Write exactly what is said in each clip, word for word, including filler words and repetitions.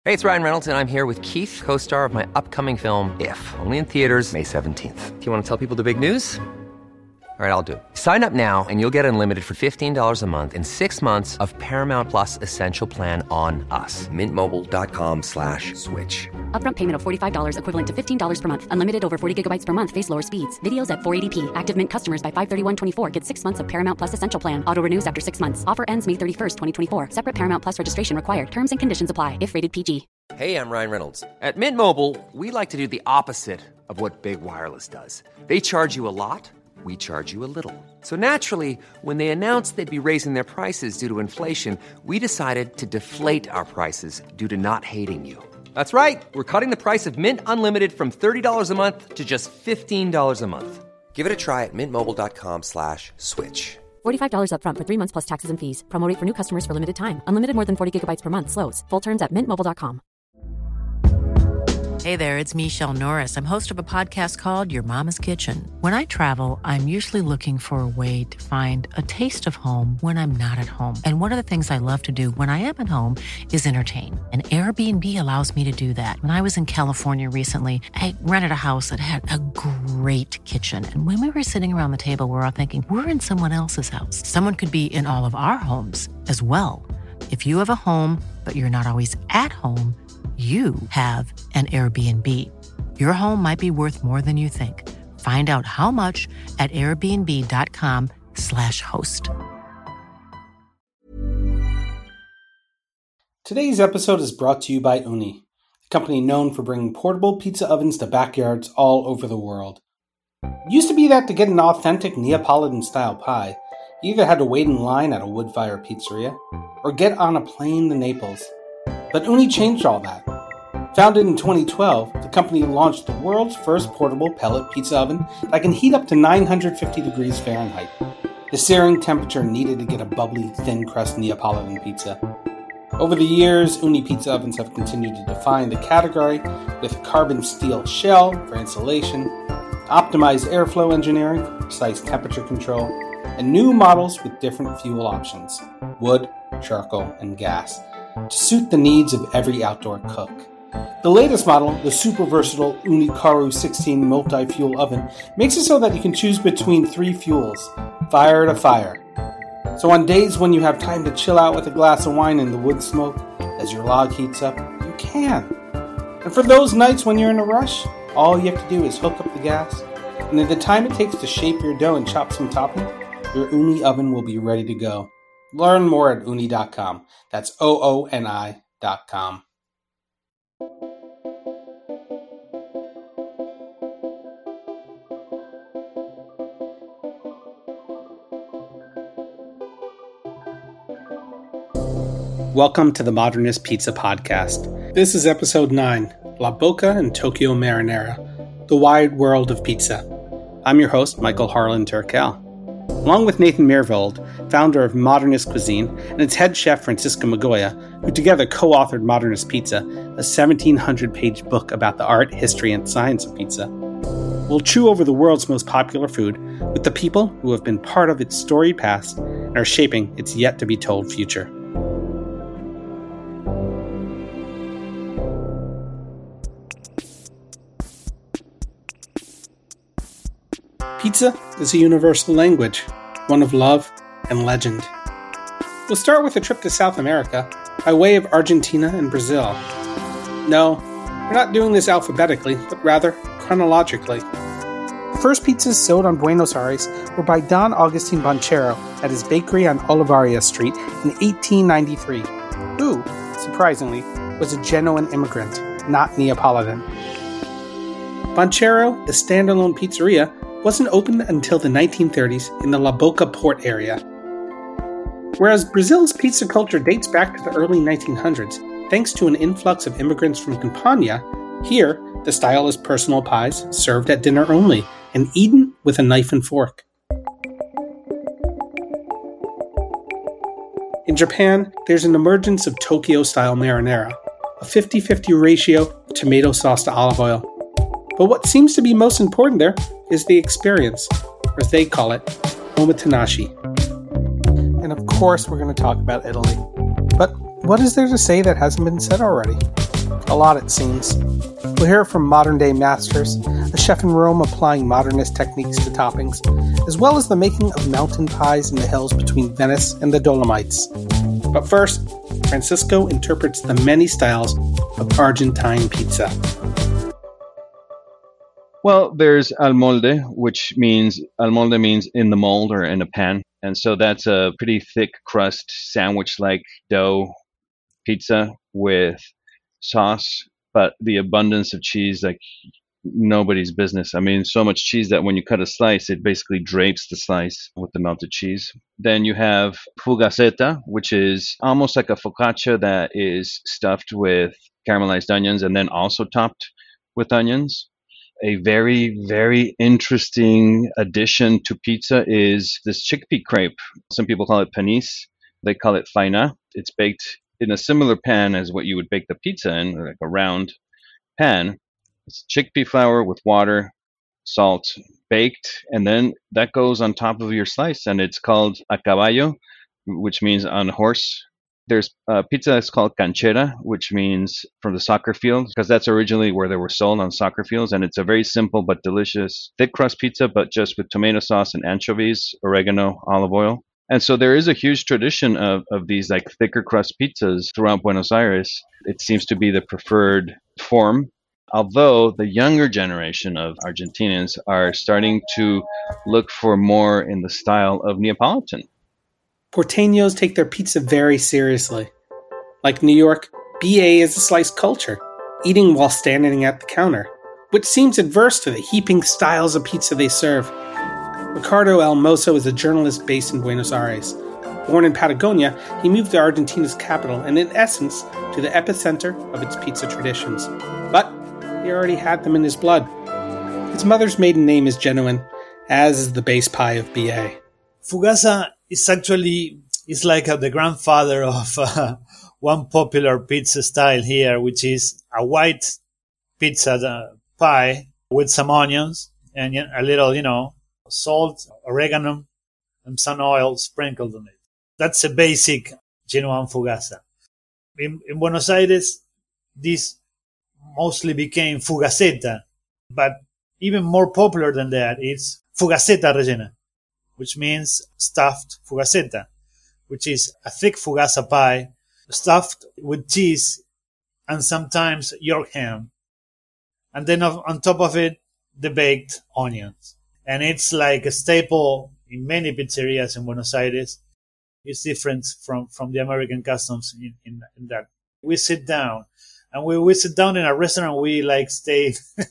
Hey, it's Ryan Reynolds, and I'm here with Keith, co-star of my upcoming film, If, only in theaters May seventeenth. Do you want to tell people the big news? All right, I'll do it. Sign up now and you'll get unlimited for fifteen dollars a month and six months of Paramount Plus Essential Plan on us. Mint Mobile dot com slash switch. Upfront payment of forty-five dollars equivalent to fifteen dollars per month. Unlimited over forty gigabytes per month. Face lower speeds. Videos at four eighty p. Active Mint customers by five thirty-one twenty-four get six months of Paramount Plus Essential Plan. Auto renews after six months. Offer ends May thirty-first, twenty twenty-four. Separate Paramount Plus registration required. Terms and conditions apply if rated P G. Hey, I'm Ryan Reynolds. At Mint Mobile, we like to do the opposite of what Big Wireless does. They charge you a lot. We charge you a little. So naturally, when they announced they'd be raising their prices due to inflation, we decided to deflate our prices due to not hating you. That's right. We're cutting the price of Mint Unlimited from thirty dollars a month to just fifteen dollars a month. Give it a try at mintmobile.com slash switch. forty-five dollars upfront for three months plus taxes and fees. Promo rate for new customers for limited time. Unlimited more than forty gigabytes per month. Slows full terms at mint mobile dot com. Hey there, it's Michelle Norris. I'm host of a podcast called Your Mama's Kitchen. When I travel, I'm usually looking for a way to find a taste of home when I'm not at home. And one of the things I love to do when I am at home is entertain. And Airbnb allows me to do that. When I was in California recently, I rented a house that had a great kitchen. And when we were sitting around the table, we were all thinking, we're in someone else's house. Someone could be in all of our homes as well. If you have a home, but you're not always at home, you have an Airbnb. Your home might be worth more than you think. Find out how much at airbnb.com slash host. Today's episode is brought to you by Ooni, a company known for bringing portable pizza ovens to backyards all over the world. It used to be that to get an authentic Neapolitan-style pie, you either had to wait in line at a wood-fire pizzeria or get on a plane to Naples. But Ooni changed all that. Founded in twenty twelve, the company launched the world's first portable pellet pizza oven that can heat up to nine hundred fifty degrees Fahrenheit, the searing temperature needed to get a bubbly, thin-crust Neapolitan pizza. Over the years, Ooni pizza ovens have continued to define the category with a carbon steel shell for insulation, optimized airflow engineering for precise temperature control, and new models with different fuel options, wood, charcoal, and gas, to suit the needs of every outdoor cook. The latest model, the super versatile Ooni Karu sixteen multi-fuel oven, makes it so that you can choose between three fuels, fire to fire. So on days when you have time to chill out with a glass of wine in the wood smoke as your log heats up, you can. And for those nights when you're in a rush, all you have to do is hook up the gas, and in the time it takes to shape your dough and chop some topping, your Ooni oven will be ready to go. Learn more at ooni dot com. That's O O N I dot com. Welcome to the Modernist Pizza Podcast. This is episode nine, La Boca and Tokyo Marinara, the wide world of pizza. I'm your host, Michael Harlan Turkel. Along with Nathan Myhrvold, founder of Modernist Cuisine, and its head chef Francisco Migoya, who together co-authored Modernist Pizza, a seventeen hundred page book about the art, history, and science of pizza. We'll chew over the world's most popular food with the people who have been part of its storied past and are shaping its yet-to-be-told future. Pizza is a universal language, one of love and legend. We'll start with a trip to South America by way of Argentina and Brazil. No, we're not doing this alphabetically, but rather chronologically. The first pizzas sold on Buenos Aires were by Don Agustin Banchero at his bakery on Olivaria Street in eighteen ninety-three, who, surprisingly, was a Genoan immigrant, not Neapolitan. Banchero, a standalone pizzeria, wasn't opened until the nineteen thirties in the La Boca port area. Whereas Brazil's pizza culture dates back to the early nineteen hundreds, thanks to an influx of immigrants from Campania, here the style is personal pies served at dinner only and eaten with a knife and fork. In Japan, there's an emergence of Tokyo-style marinara, a fifty-fifty ratio of tomato sauce to olive oil. But what seems to be most important there is the experience, or as they call it, omotenashi. And of course we're going to talk about Italy. But what is there to say that hasn't been said already? A lot, it seems. We'll hear from modern-day masters, a chef in Rome applying modernist techniques to toppings, as well as the making of mountain pies in the hills between Venice and the Dolomites. But first, Francisco interprets the many styles of Argentine pizza. Well, there's al molde, which means, al molde means in the mold or in a pan. And so that's a pretty thick crust, sandwich-like dough pizza with sauce, but the abundance of cheese, like nobody's business. I mean, so much cheese that when you cut a slice, it basically drapes the slice with the melted cheese. Then you have fugaceta, which is almost like a focaccia that is stuffed with caramelized onions and then also topped with onions. A very, very interesting addition to pizza is this chickpea crepe. Some people call it panís. They call it faina. It's baked in a similar pan as what you would bake the pizza in, like a round pan. It's chickpea flour with water, salt, baked, and then that goes on top of your slice, and it's called a caballo, which means on horse. There's a pizza that's called canchera, which means from the soccer field, because that's originally where they were sold, on soccer fields. And it's a very simple but delicious thick crust pizza, but just with tomato sauce and anchovies, oregano, olive oil. And so there is a huge tradition of, of these like thicker crust pizzas throughout Buenos Aires. It seems to be the preferred form, although the younger generation of Argentinians are starting to look for more in the style of Neapolitan. Porteños take their pizza very seriously. Like New York, B A is a slice culture, eating while standing at the counter, which seems adverse to the heaping styles of pizza they serve. Ricardo El Mozo is a journalist based in Buenos Aires. Born in Patagonia, he moved to Argentina's capital and, in essence, to the epicenter of its pizza traditions. But he already had them in his blood. His mother's maiden name is genuine, as is the base pie of B A. Fugaza is actually is like uh, the grandfather of uh, one popular pizza style here, which is a white pizza uh, pie with some onions and a little, you know, salt, oregano, and some oil sprinkled on it. That's a basic genuine fugaza. In, in Buenos Aires, this mostly became fugaceta, but even more popular than that, it's fugaceta rellena, which means stuffed fugaceta, which is a thick fugaza pie stuffed with cheese and sometimes York ham. And then on top of it, the baked onions. And it's like a staple in many pizzerias in Buenos Aires. It's different from, from the American customs in, in, in that we sit down. And when we sit down in a restaurant, we like stay,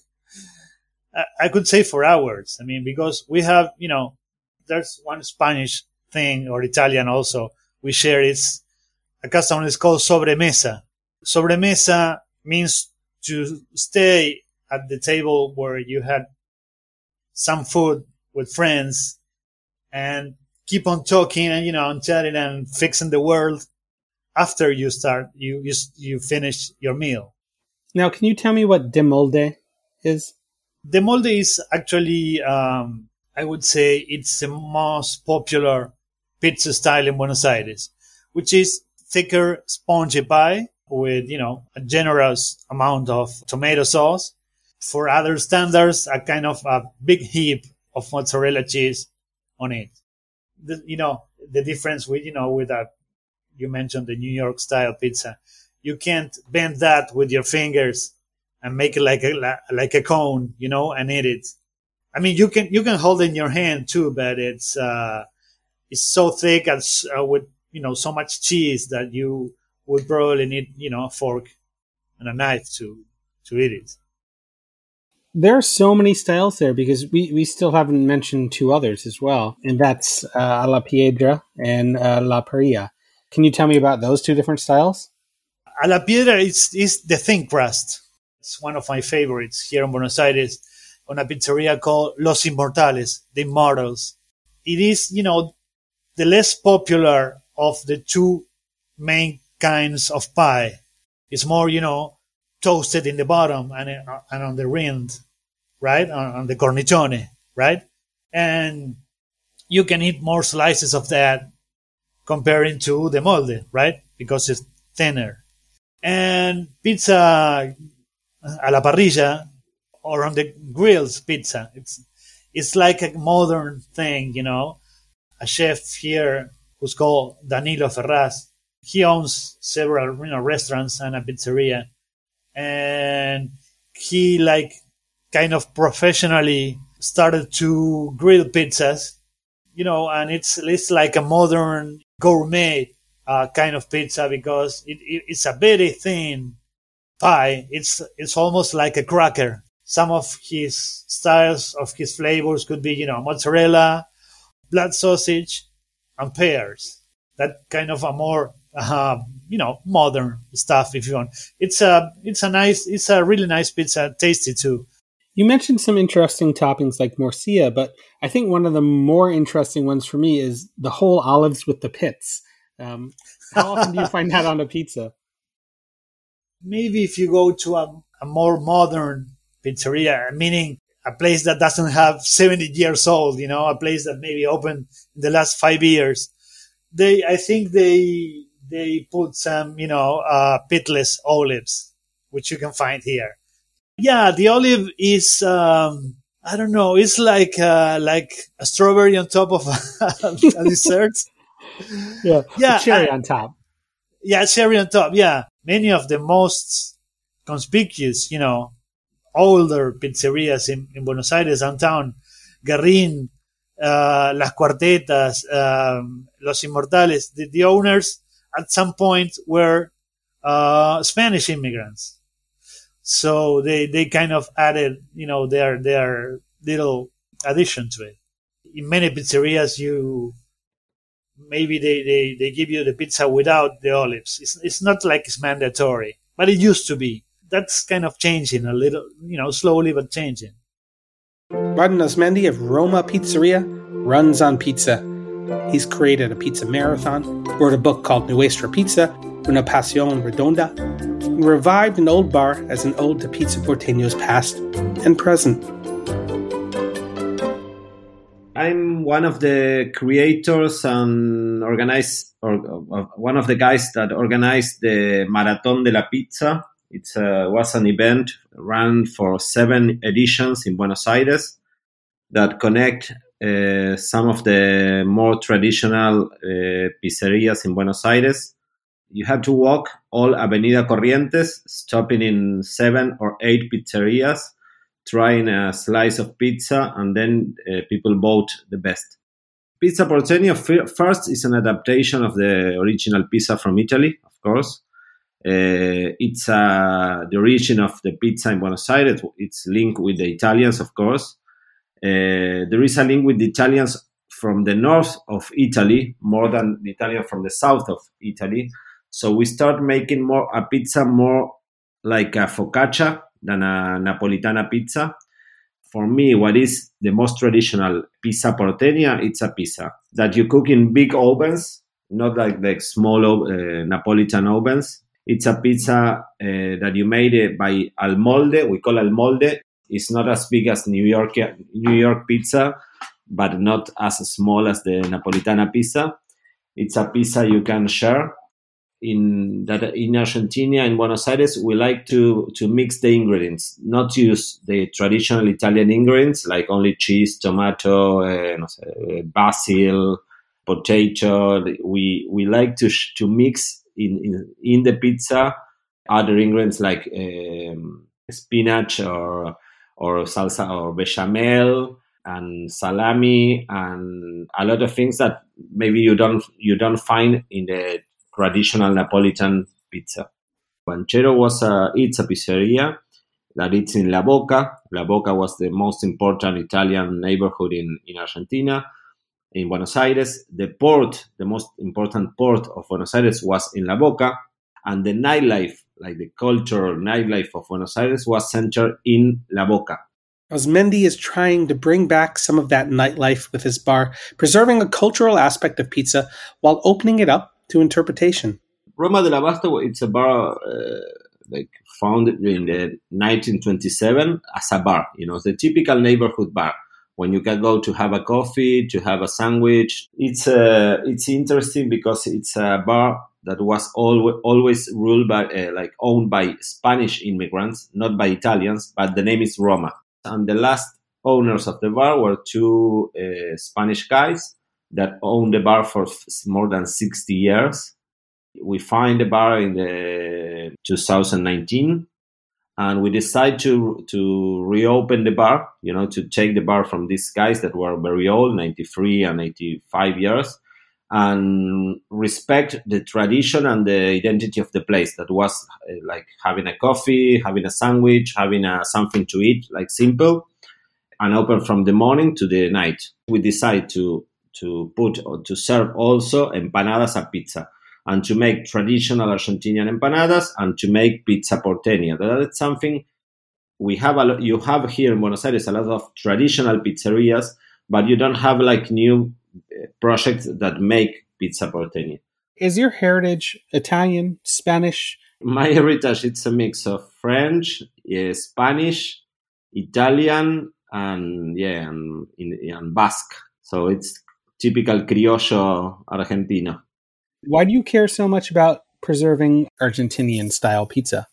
I, I could say for hours. I mean, because we have, you know, there's one Spanish thing, or Italian also, we share. It's a custom is called sobremesa. Sobremesa means to stay at the table where you had some food with friends and keep on talking and, you know, and chatting and fixing the world after you start, you, you, you finish your meal. Now, can you tell me what de molde is? De molde is actually, um, I would say it's the most popular pizza style in Buenos Aires, which is thicker, spongy pie with, you know, a generous amount of tomato sauce. For other standards, a kind of a big heap of mozzarella cheese on it. The, you know, the difference with, you know, with that, you mentioned the New York style pizza. You can't bend that with your fingers and make it like a, like a cone, you know, and eat it. I mean, you can, you can hold it in your hand too, but it's, uh, it's so thick and uh, with, you know, so much cheese that you would probably need, you know, a fork and a knife to, to eat it. There are so many styles there because we, we still haven't mentioned two others as well, and that's uh, a la piedra and uh, la parrilla. Can you tell me about those two different styles? A la piedra is, is the thin crust. It's one of my favorites here in Buenos Aires on a pizzeria called Los Inmortales, the Immortals. It is, you know, the less popular of the two main kinds of pie. It's more, you know, toasted in the bottom and, and on the rind, right? On, on the cornicione, right? And you can eat more slices of that comparing to the molde, right? Because it's thinner. and pizza a la parrilla or on the grills pizza. It's it's like a modern thing, you know. A chef here who's called Danilo Ferraz. He owns several, you know, restaurants and a pizzeria, and he like kind of professionally started to grill pizzas, you know, and it's it's like a modern gourmet uh, kind of pizza because it, it, it's a very thin pie. It's it's almost like a cracker. Some of his styles of his flavors could be, you know, mozzarella, blood sausage, and pears. That kind of a more uh, you know, modern stuff if you want. It's a it's a nice it's a really nice pizza, tasty too. You mentioned some interesting toppings like morcilla, but I think one of the more interesting ones for me is the whole olives with the pits. Um, how often do you find that on a pizza? Maybe if you go to a, a more modern pizzeria, meaning a place that doesn't have seventy years old, you know, a place that maybe opened in the last five years, they, I think they, they put some, you know, uh, pitless olives, which you can find here. Yeah, the olive is, um, I don't know, it's like, uh, like a strawberry on top of a, a dessert. Yeah, yeah, cherry uh, on top. Yeah, cherry on top, yeah. Many of the most conspicuous, you know, older pizzerias in, in Buenos Aires downtown, Guerrín, uh, Las Cuartetas, um, Los Inmortales, the, the owners at some point were uh, Spanish immigrants. So they, they kind of added, you know, their their little addition to it. In many pizzerias, you maybe they, they, they give you the pizza without the olives. It's it's not like it's mandatory, but it used to be. That's kind of changing a little, you know, slowly but changing. Martin Osmendi of Roma Pizzeria runs on pizza. He's created a pizza marathon, wrote a book called Nuestra Pizza, Una Pasión Redonda, and revived an old bar as an ode to Pizza Porteño's past and present. I'm one of the creators and organized, or, or one of the guys that organized the Maratón de la Pizza. It uh, was an event run for seven editions in Buenos Aires that connect uh, some of the more traditional uh, pizzerias in Buenos Aires. You have to walk all Avenida Corrientes, stopping in seven or eight pizzerias, trying a slice of pizza, and then uh, people vote the best. Pizza Porteño f- first is an adaptation of the original pizza from Italy, of course. Uh, it's uh, the origin of the pizza in Buenos Aires. It's linked with the Italians, of course. Uh, there is a link with the Italians from the north of Italy, more than the Italian from the south of Italy. So we start making more a pizza more like a focaccia than a Napolitana pizza. For me, what is the most traditional pizza porteña? It's a pizza that you cook in big ovens, not like the small uh, Napolitan ovens. It's a pizza uh, that you made uh, by al molde. We call al molde. It's not as big as New York New York pizza, but not as small as the Napolitana pizza. It's a pizza you can share. In that in Argentina, in Buenos Aires, we like to to mix the ingredients, not use the traditional Italian ingredients like only cheese, tomato, uh, no sé, basil, potato. We we like to sh- to mix in, in in the pizza other ingredients like um, spinach or or salsa or bechamel and salami and a lot of things that maybe you don't you don't find in the traditional Napolitan pizza. Banchero was a, it's a pizzeria that it's in La Boca. La Boca was the most important Italian neighborhood in, in Argentina, in Buenos Aires. The port, the most important port of Buenos Aires was in La Boca, and the nightlife, like the cultural nightlife of Buenos Aires, was centered in La Boca. Osmendi is trying to bring back some of that nightlife with his bar, preserving a cultural aspect of pizza while opening it up to interpretation. Roma del Abasto, it's a bar uh, like founded in the nineteen twenty-seven as a bar. You know, it's a typical neighborhood bar when you can go to have a coffee, to have a sandwich. It's uh, it's interesting because it's a bar that was al- always ruled by, uh, like owned by Spanish immigrants, not by Italians, but the name is Roma. And the last owners of the bar were two uh, Spanish guys that owned the bar for f- more than sixty years. We found the bar in the two thousand nineteen, and we decided to to reopen the bar, you know, to take the bar from these guys that were very old, ninety-three and eighty-five years, and respect the tradition and the identity of the place. That was uh, like having a coffee, having a sandwich, having a, something to eat, like simple, and open from the morning to the night. We decided to to put or to serve also empanadas and pizza, and to make traditional Argentinian empanadas and to make pizza porteña. That's something we have. A lot, you have here in Buenos Aires a lot of traditional pizzerias, but you don't have like new projects that make pizza porteña. Is your heritage Italian, Spanish? My heritage, it's a mix of French, yeah, Spanish, Italian, and yeah, and, and Basque. So it's typical criollo Argentino. Why do you care so much about preserving Argentinian style pizza?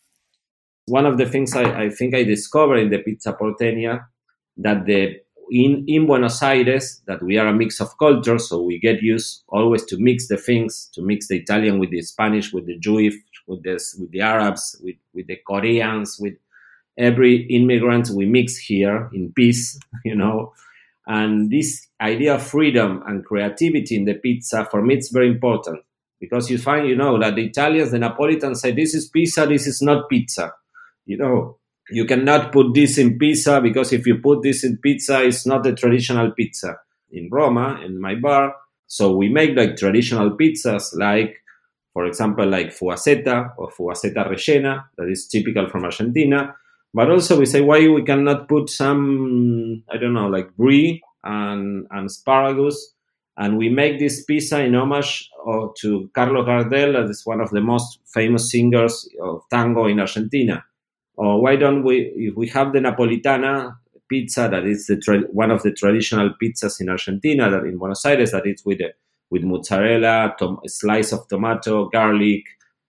One of the things I, I think I discovered in the pizza porteña, that the in, in Buenos Aires, that we are a mix of cultures, so we get used always to mix the things, to mix the Italian with the Spanish, with the Jewish, with this, with the Arabs, with, with the Koreans, with every immigrant we mix here in peace, you know. And this idea of freedom and creativity in the pizza, for me, it's very important. Because you find, you know, that the Italians, the Napolitans say, this is pizza, this is not pizza. You know, you cannot put this in pizza because if you put this in pizza, it's not a traditional pizza. In Roma, in my bar, so we make like traditional pizzas, like, for example, like fugaceta or fugaceta rellena, that is typical from Argentina. But also we say, why we cannot put some, I don't know, like brie and, and asparagus. And we make this pizza in homage uh, to Carlos Gardel, that is one of the most famous singers of tango in Argentina. Or why don't we, if we have the Napolitana pizza, that is the tra- one of the traditional pizzas in Argentina, that in Buenos Aires, that it's with, with mozzarella, tom- a slice of tomato, garlic.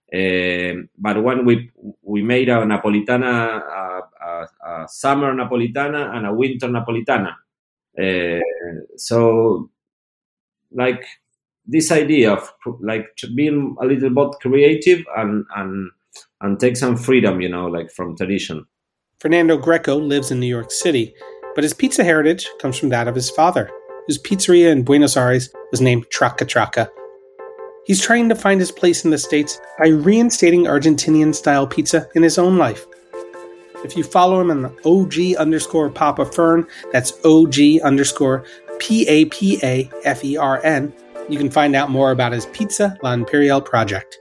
Uh, but when we we made a Napolitana, a, a, a summer Napolitana and a winter Napolitana. Uh, so... like this idea of like being a little bit creative and, and and take some freedom, you know, like from tradition. Fernando Greco lives in New York City, but his pizza heritage comes from that of his father, whose pizzeria in Buenos Aires was named Traca Traca. He's trying to find his place in the States by reinstating Argentinian-style pizza in his own life. If you follow him on the O G underscore Papa Fern, that's O G underscore P A P A F E R N, you can find out more about his Pizza La Imperial project.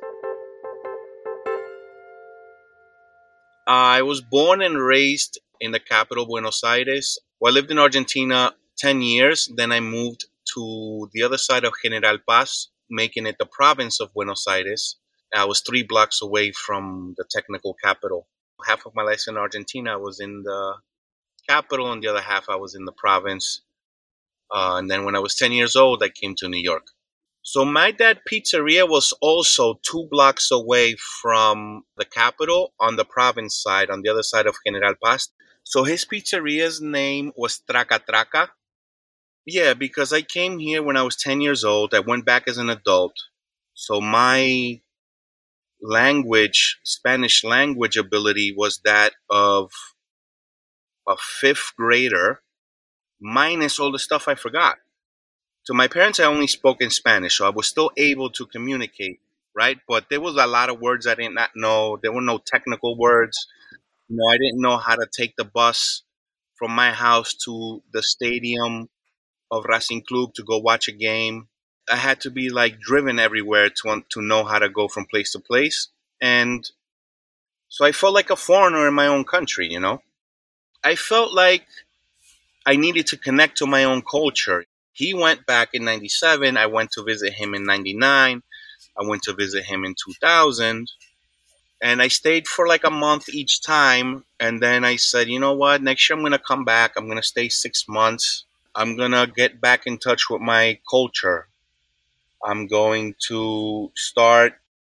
I was born and raised in the capital, Buenos Aires. Well, I lived in Argentina ten years. Then I moved to the other side of General Paz, making it the province of Buenos Aires. I was three blocks away from the technical capital. Half of my life in Argentina I was in the capital, and the other half I was in the province. Uh, and then when I was ten years old, I came to New York. So my dad pizzeria was also two blocks away from the capital on the province side, on the other side of General Paz. So his pizzeria's name was Traca Traca. Yeah, because I came here when I was ten years old. I went back as an adult. So my language, Spanish language ability was that of a fifth grader, minus all the stuff I forgot. To my parents, I only spoke in Spanish, so I was still able to communicate, right? But there was a lot of words I did not know. There were no technical words. You know, I didn't know how to take the bus from my house to the stadium of Racing Club to go watch a game. I had to be like driven everywhere to to know how to go from place to place. And so I felt like a foreigner in my own country, you know? I felt like I needed to connect to my own culture. He went back in ninety-seven. I went to visit him in ninety-nine. I went to visit him in two thousand. And I stayed for like a month each time. And then I said, you know what? Next year I'm going to come back. I'm going to stay six months. I'm going to get back in touch with my culture. I'm going to start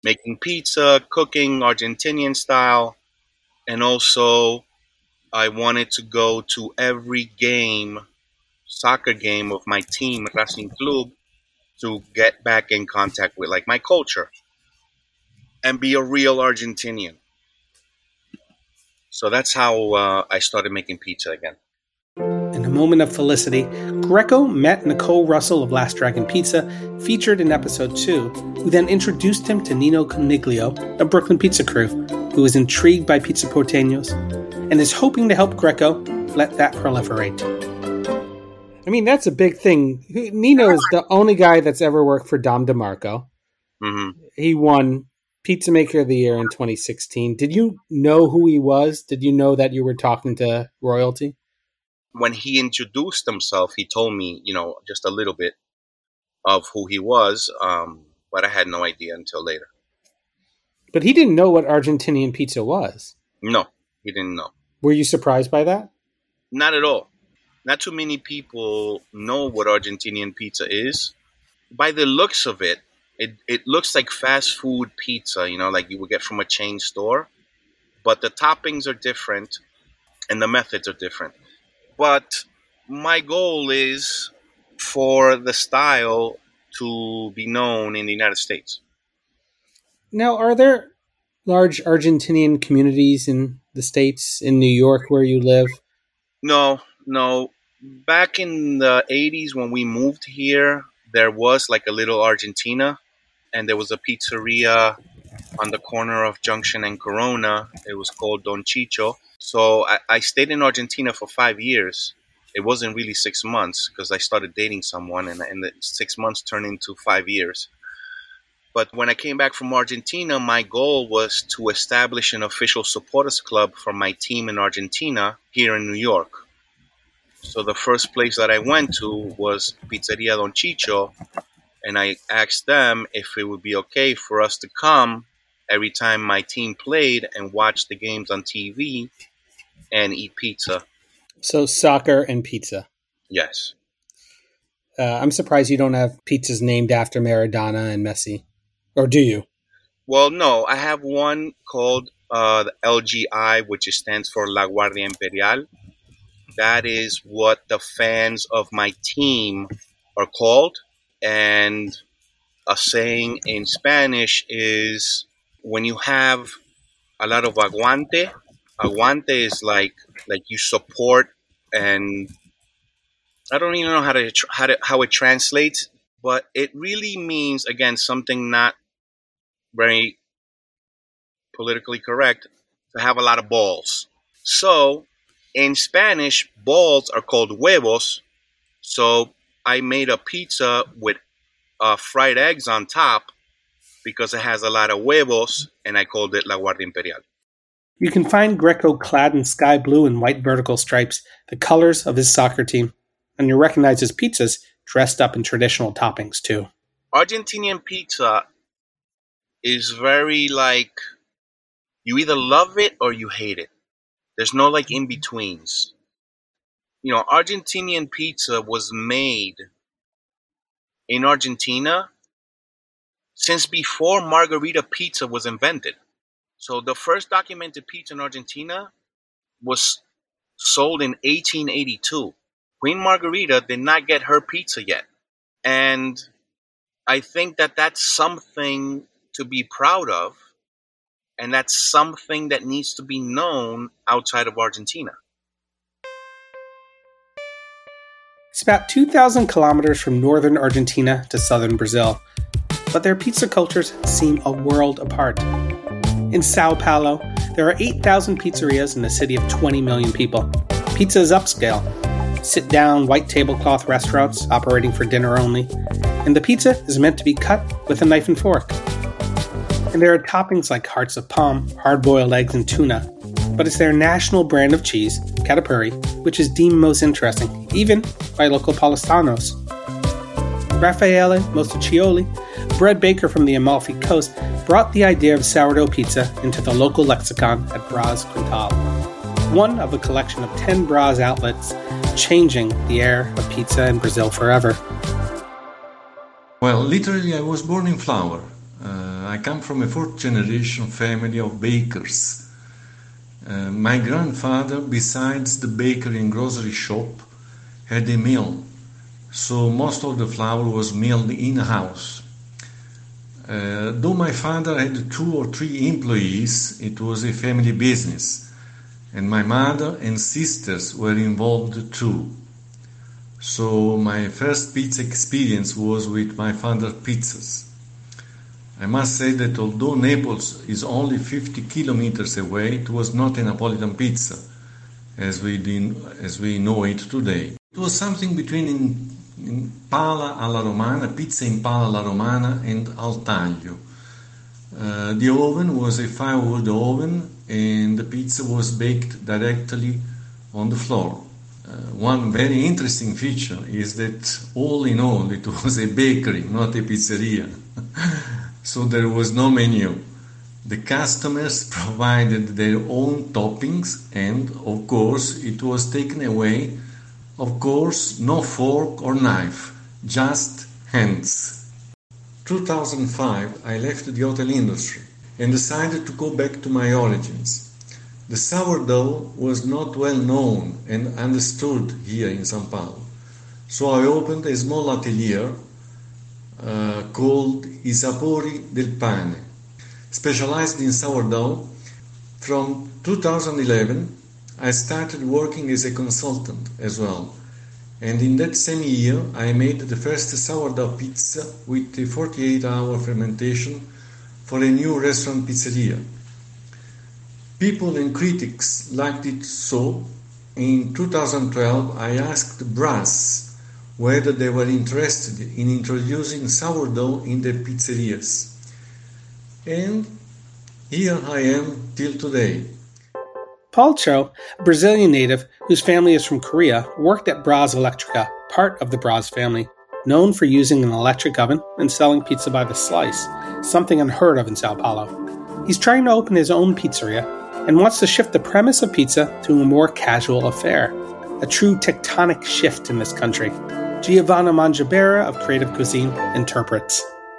making pizza, cooking Argentinian style, and also I wanted to go to every game, soccer game of my team, Racing Club, to get back in contact with like my culture and be a real Argentinian. So that's how uh, I started making pizza again. In a moment of felicity, Greco met Nicole Russell of Last Dragon Pizza, featured in episode two, who then introduced him to Nino Coniglio of Brooklyn Pizza Crew, who is intrigued by pizza porteños and is hoping to help Greco let that proliferate. I mean, that's a big thing. Nino is the only guy that's ever worked for Dom DeMarco. Mm-hmm. He won Pizza Maker of the Year in twenty sixteen. Did you know who he was? Did you know that you were talking to royalty? When he introduced himself, he told me, you know, just a little bit of who he was, um, but I had no idea until later. But he didn't know what Argentinian pizza was. No, he didn't know. Were you surprised by that? Not at all. Not too many people know what Argentinian pizza is. By the looks of it, it, it looks like fast food pizza, you know, like you would get from a chain store. But the toppings are different and the methods are different. But my goal is for the style to be known in the United States. Now, are there large Argentinian communities in the States, in New York, where you live? No, no. Back in the eighties when we moved here, there was like a little Argentina, and there was a pizzeria on the corner of Junction and Corona. It was called Don Chicho. So I, I stayed in Argentina for five years. It wasn't really six months because I started dating someone, and, and the six months turned into five years. But when I came back from Argentina, my goal was to establish an official supporters club for my team in Argentina here in New York. So the first place that I went to was Pizzeria Don Chicho, and I asked them if it would be okay for us to come every time my team played and watch the games on T V and eat pizza. So soccer and pizza. Yes. Uh, I'm surprised you don't have pizzas named after Maradona and Messi. Or do you? Well, no. I have one called uh, the L G I, which stands for La Guardia Imperial. That is what the fans of my team are called. And a saying in Spanish is when you have a lot of aguante, aguante is like like you support, and I don't even know how to how to how it translates, but it really means, again, something not very politically correct, to have a lot of balls. So in Spanish, balls are called huevos. So I made a pizza with uh, fried eggs on top because it has a lot of huevos, and I called it La Guardia Imperial. You can find Greco clad in sky blue and white vertical stripes, the colors of his soccer team, and you recognize his pizzas dressed up in traditional toppings too. Argentinian pizza is very like, you either love it or you hate it. There's no like in-betweens. You know, Argentinian pizza was made in Argentina since before margarita pizza was invented. So the first documented pizza in Argentina was sold in eighteen eighty-two. Queen Margarita did not get her pizza yet. And I think that that's something to be proud of. And that's something that needs to be known outside of Argentina. It's about two thousand kilometers from northern Argentina to southern Brazil, but their pizza cultures seem a world apart. In Sao Paulo, there are eight thousand pizzerias in a city of twenty million people. Pizza is upscale. Sit-down, white tablecloth restaurants operating for dinner only, and the pizza is meant to be cut with a knife and fork. And there are toppings like hearts of palm, hard-boiled eggs, and tuna. But it's their national brand of cheese, catupiry, which is deemed most interesting, even by local Paulistanos. Raffaele Mostaccioli, bread baker from the Amalfi Coast, brought the idea of sourdough pizza into the local lexicon at Bras Quintal, one of a collection of ten Bras outlets, changing the air of pizza in Brazil forever. Well, literally, I was born in flour. Uh, I come from a fourth generation family of bakers. Uh, my grandfather, besides the bakery and grocery shop, had a mill, so most of the flour was milled in-house. Uh, though my father had two or three employees, it was a family business, and my mother and sisters were involved too. So my first pizza experience was with my father's pizzas. I must say that although Naples is only fifty kilometers away, it was not a Napolitan pizza, as we, did, as we know it today. It was something between in, impala alla romana, pizza impala alla romana, and al taglio. Uh, the oven was a firewood oven, and the pizza was baked directly on the floor. Uh, one very interesting feature is that all in all it was a bakery, not a pizzeria. So there was no menu. The customers provided their own toppings, and of course it was taken away. Of course, no fork or knife, just hands. two thousand five, I left the hotel industry and decided to go back to my origins. The sourdough was not well known and understood here in São Paulo, so I opened a small atelier uh, called I Sapori del Pane, specialized in sourdough. From two thousand eleven, I started working as a consultant as well, and in that same year I made the first sourdough pizza with a forty-eight hour fermentation for a new restaurant pizzeria. People and critics liked it so. In two thousand twelve, I asked Brass whether they were interested in introducing sourdough in their pizzerias. And here I am till today. Paul Cho, a Brazilian native whose family is from Korea, worked at Bras Electrica, part of the Bras family, known for using an electric oven and selling pizza by the slice, something unheard of in Sao Paulo. He's trying to open his own pizzeria and wants to shift the premise of pizza to a more casual affair, a true tectonic shift in this country. Giovanna Mangiabera of Creative Cuisine interprets.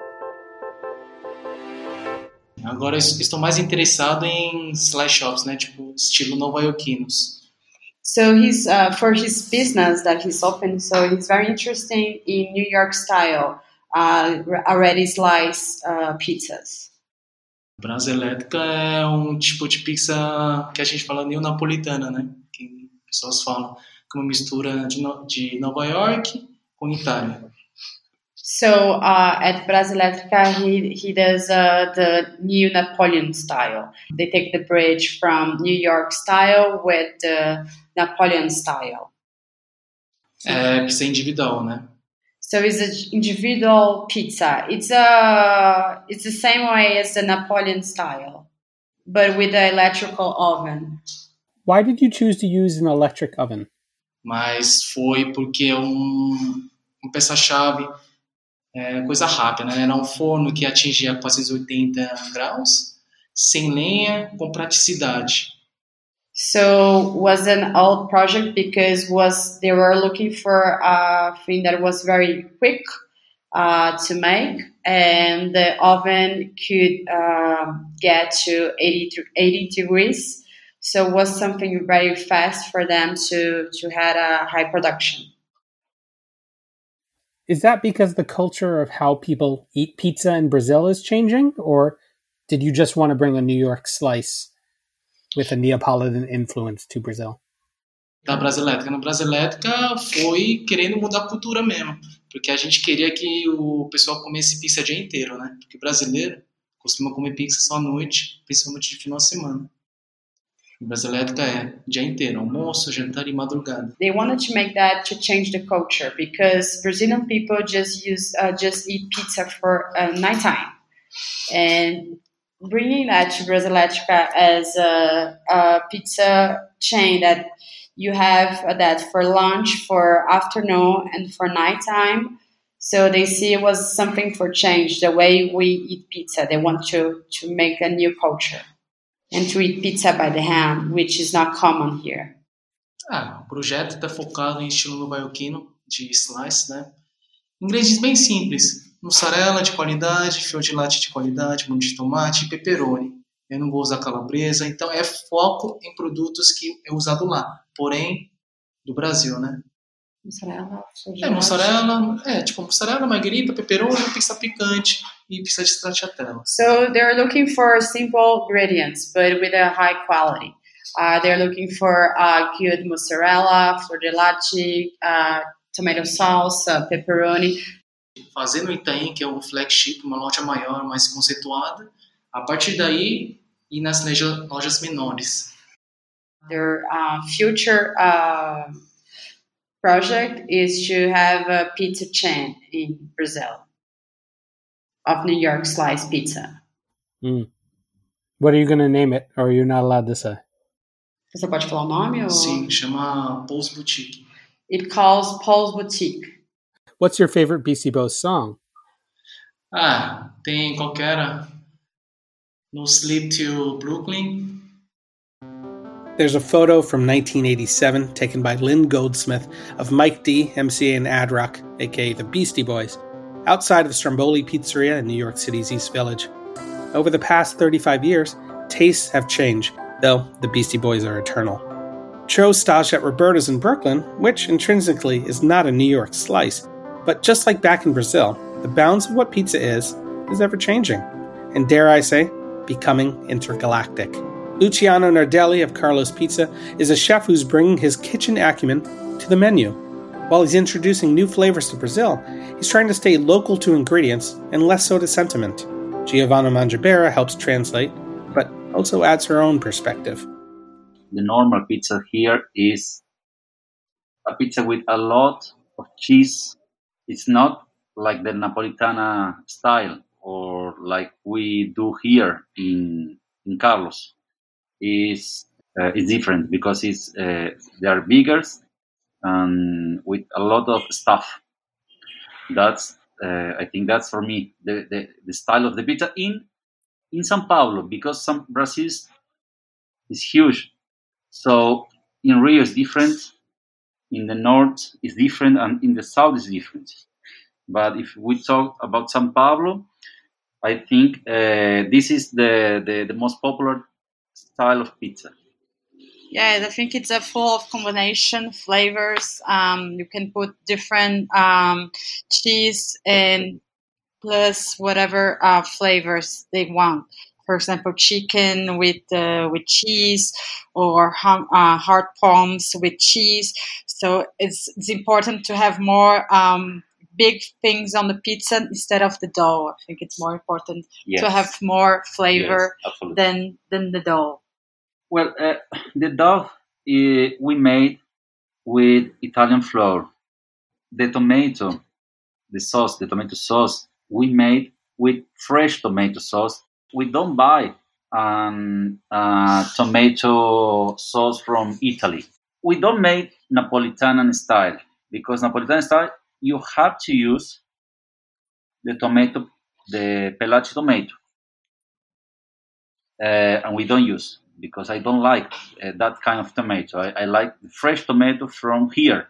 Agora estou mais interessado em slice shops, né, tipo estilo nova-iorquinos. So he's uh, for his business that he's open. So he's very interested in New York style, uh, already sliced uh, pizzas. Bras Elétrica é um tipo de pizza que a gente fala neonapolitana, né? Que pessoas falam, que é uma mistura de, no, de Nova York com Itália. So uh, at Bras Elétrica, he he does uh, the new Napoleon style. They take the bridge from New York style with the Napoleon style. É pizza individual, né? So it's an individual pizza. It's a it's the same way as the Napoleon style, but with the electrical oven. Why did you choose to use an electric oven? Mas foi porque é um, um peça-chave, é, coisa rápida, né? Era um forno que atingia quatrocentos e oitenta graus, sem lenha, com praticidade. So was an old project because was they were looking for a thing that was very quick uh, to make, and the oven could uh, get to eighty to eighty degrees. So it was something very fast for them to to have a high production. Is that because the culture of how people eat pizza in Brazil is changing, or did you just want to bring a New York slice with a Neapolitan influence to Brazil? Da Bras Elétrica. Na Bras Elétrica foi querendo mudar a cultura mesmo, porque a gente queria que o pessoal comesse pizza o dia inteiro, né? Porque brasileiro costuma comer pizza só à noite, principalmente de final de semana. A Bras Elétrica é o dia inteiro, almoço, jantar e madrugada. They wanted to make that to change the culture because Brazilian people just use uh, just eat pizza for uh, nighttime, and bringing that to Bras Elétrica as a, a pizza chain that you have that for lunch, for afternoon, and for nighttime. So they see it was something for change, the way we eat pizza. They want to, to make a new culture and to eat pizza by the hand, which is not common here. Ah, o projeto está focado em estilo nova-iorquino, de slice, né? Ingredientes bem simples. mussarela de qualidade, fior de latte de qualidade, molho de tomate e pepperoni. Eu não vou usar calabresa, então é foco em produtos que é usado lá, porém do Brasil, né? Mussarela, é, mussarela, é, tipo mussarela, marguerita, pepperoni, pizza picante e pizza de stracciatella. So they're looking for simple ingredients, but with a high quality. Uh, they're looking for uh, good mozzarella, flor de latte, uh, tomato sauce, uh, pepperoni. Fazendo o Itaim, que é um flagship, uma loja maior, mais conceituada, a partir daí ir nas lojas menores. Their uh, future uh, project is to have a pizza chain in Brazil of New York slice pizza. Mm. What are you going to name it, or you're not allowed to say? Você pode falar o nome? Ou... Sim, chama Paul's Boutique. It calls Paul's Boutique. What's your favorite Beastie Boys song? Ah, tem qualquer No Sleep Till Brooklyn. There's a photo from nineteen eighty-seven taken by Lynn Goldsmith of Mike D, M C A in Ad Rock, aka the Beastie Boys, outside of Stromboli Pizzeria in New York City's East Village. Over the past thirty-five years, tastes have changed, though the Beastie Boys are eternal. Chose stage at Roberta's in Brooklyn, which intrinsically is not a New York slice, but just like back in Brazil, the bounds of what pizza is, is ever-changing, and dare I say, becoming intergalactic. Luciano Nardelli of Carlos Pizza is a chef who's bringing his kitchen acumen to the menu. While he's introducing new flavors to Brazil, he's trying to stay local to ingredients and less so to sentiment. Giovanna Mangiabera helps translate, but also adds her own perspective. The normal pizza here is a pizza with a lot of cheese. It's not like the Napolitana style or like we do here in in Carlos. Is uh, it's different because it's uh, they are bigger and with a lot of stuff. That's uh, I think that's for me the, the, the style of the pizza in in São Paulo, because some Brazil is huge. So in Rio is different, in the north is different, and in the south is different. But if we talk about São Paulo, I think uh, this is the, the, the most popular style of pizza. Yeah, I think it's a full of combination flavors. Um, you can put different um, cheese and plus whatever uh, flavors they want. For example, chicken with uh, with cheese, or hum, uh, hard palms with cheese. So it's it's important to have more um, big things on the pizza instead of the dough. I think it's more important yes. to have more flavor yes, than than the dough. Well, uh, the dough uh, we made with Italian flour. The tomato, the sauce, the tomato sauce, we made with fresh tomato sauce. We don't buy um, uh, tomato sauce from Italy. We don't make Napolitan style, because Napolitan style, you have to use the tomato, the Pelaci tomato. Uh, and we don't use, because I don't like uh, that kind of tomato. I, I like the fresh tomato from here.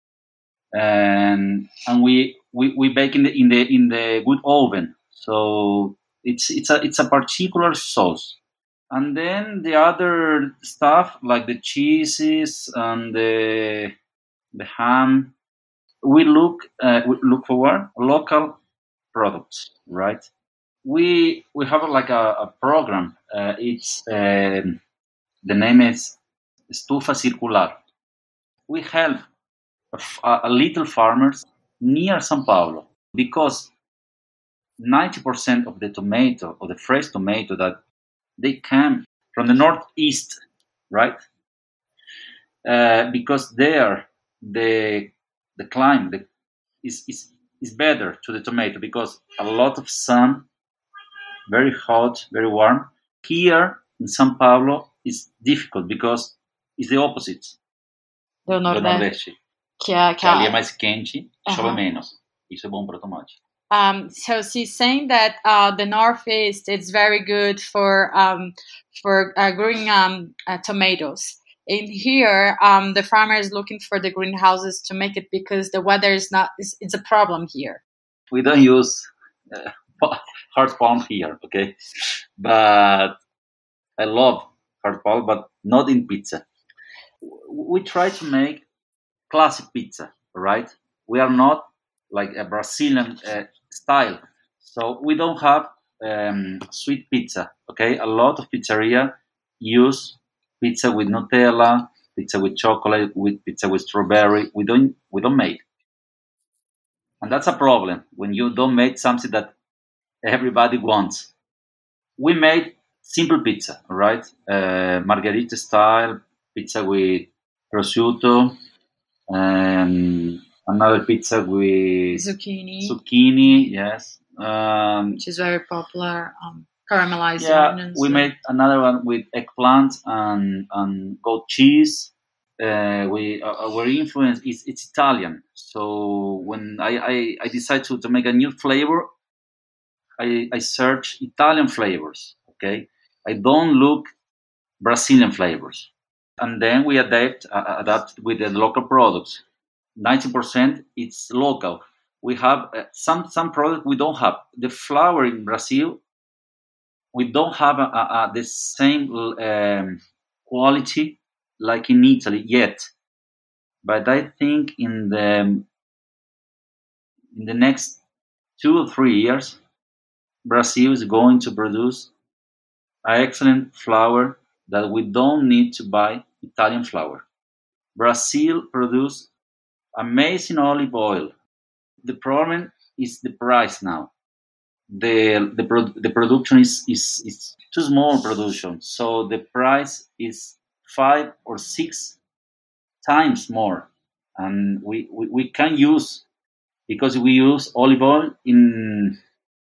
And and we, we, we bake in the in the in the good oven. So It's it's a it's a particular sauce, and then the other stuff like the cheeses and the the ham, we look uh, we look for local products, right? We we have like a, a program. Uh, it's uh, the name is Estufa Circular. We help a, a little farmers near São Paulo, because ninety percent of the tomato, or the fresh tomato, that they come from the northeast, right? Uh, because there, the the climate the, is, is is better to the tomato, because a lot of sun, very hot, very warm. Here in São Paulo, it's difficult because it's the opposite. Do Nordeste. Do Nordeste. Que, a, que, que ali é mais quente, uh-huh. chove menos. Isso é bom para o tomate. Um, so she's saying that uh, the Northeast is very good for um, for uh, growing um, uh, tomatoes. In here, um, the farmer is looking for the greenhouses to make it, because the weather is not. It's, it's a problem here. We don't use uh, hard palm here, okay? But I love hard palm, but not in pizza. We try to make classic pizza, right? We are not like a Brazilian uh, style. So we don't have um, sweet pizza, okay? A lot of pizzeria use pizza with Nutella, pizza with chocolate, with pizza with strawberry. We don't we don't make. And that's a problem when you don't make something that everybody wants. We made simple pizza, right? Uh, margherita style, pizza with prosciutto, and another pizza with zucchini. Zucchini, yes. Um, Which is very popular. Um, caramelized yeah, onions. we made another one with eggplant and, and goat cheese. Uh, we uh, our influence is it's Italian. So when I, I, I decide to, to make a new flavor, I, I search Italian flavors. Okay, I don't look Brazilian flavors, and then we adapt uh, adapt with the local products. Ninety percent it's local. We have uh, some some product we don't have. The flour in Brazil, we don't have a, a, a, the same um, quality like in Italy yet. But I think in the in the next two or three years, Brazil is going to produce an excellent flour that we don't need to buy Italian flour. Brazil produces amazing olive oil. The problem is the price now. The the, pro- the production is, is, is too small production, so the price is five or six times more. And we, we, we can use, because we use olive oil in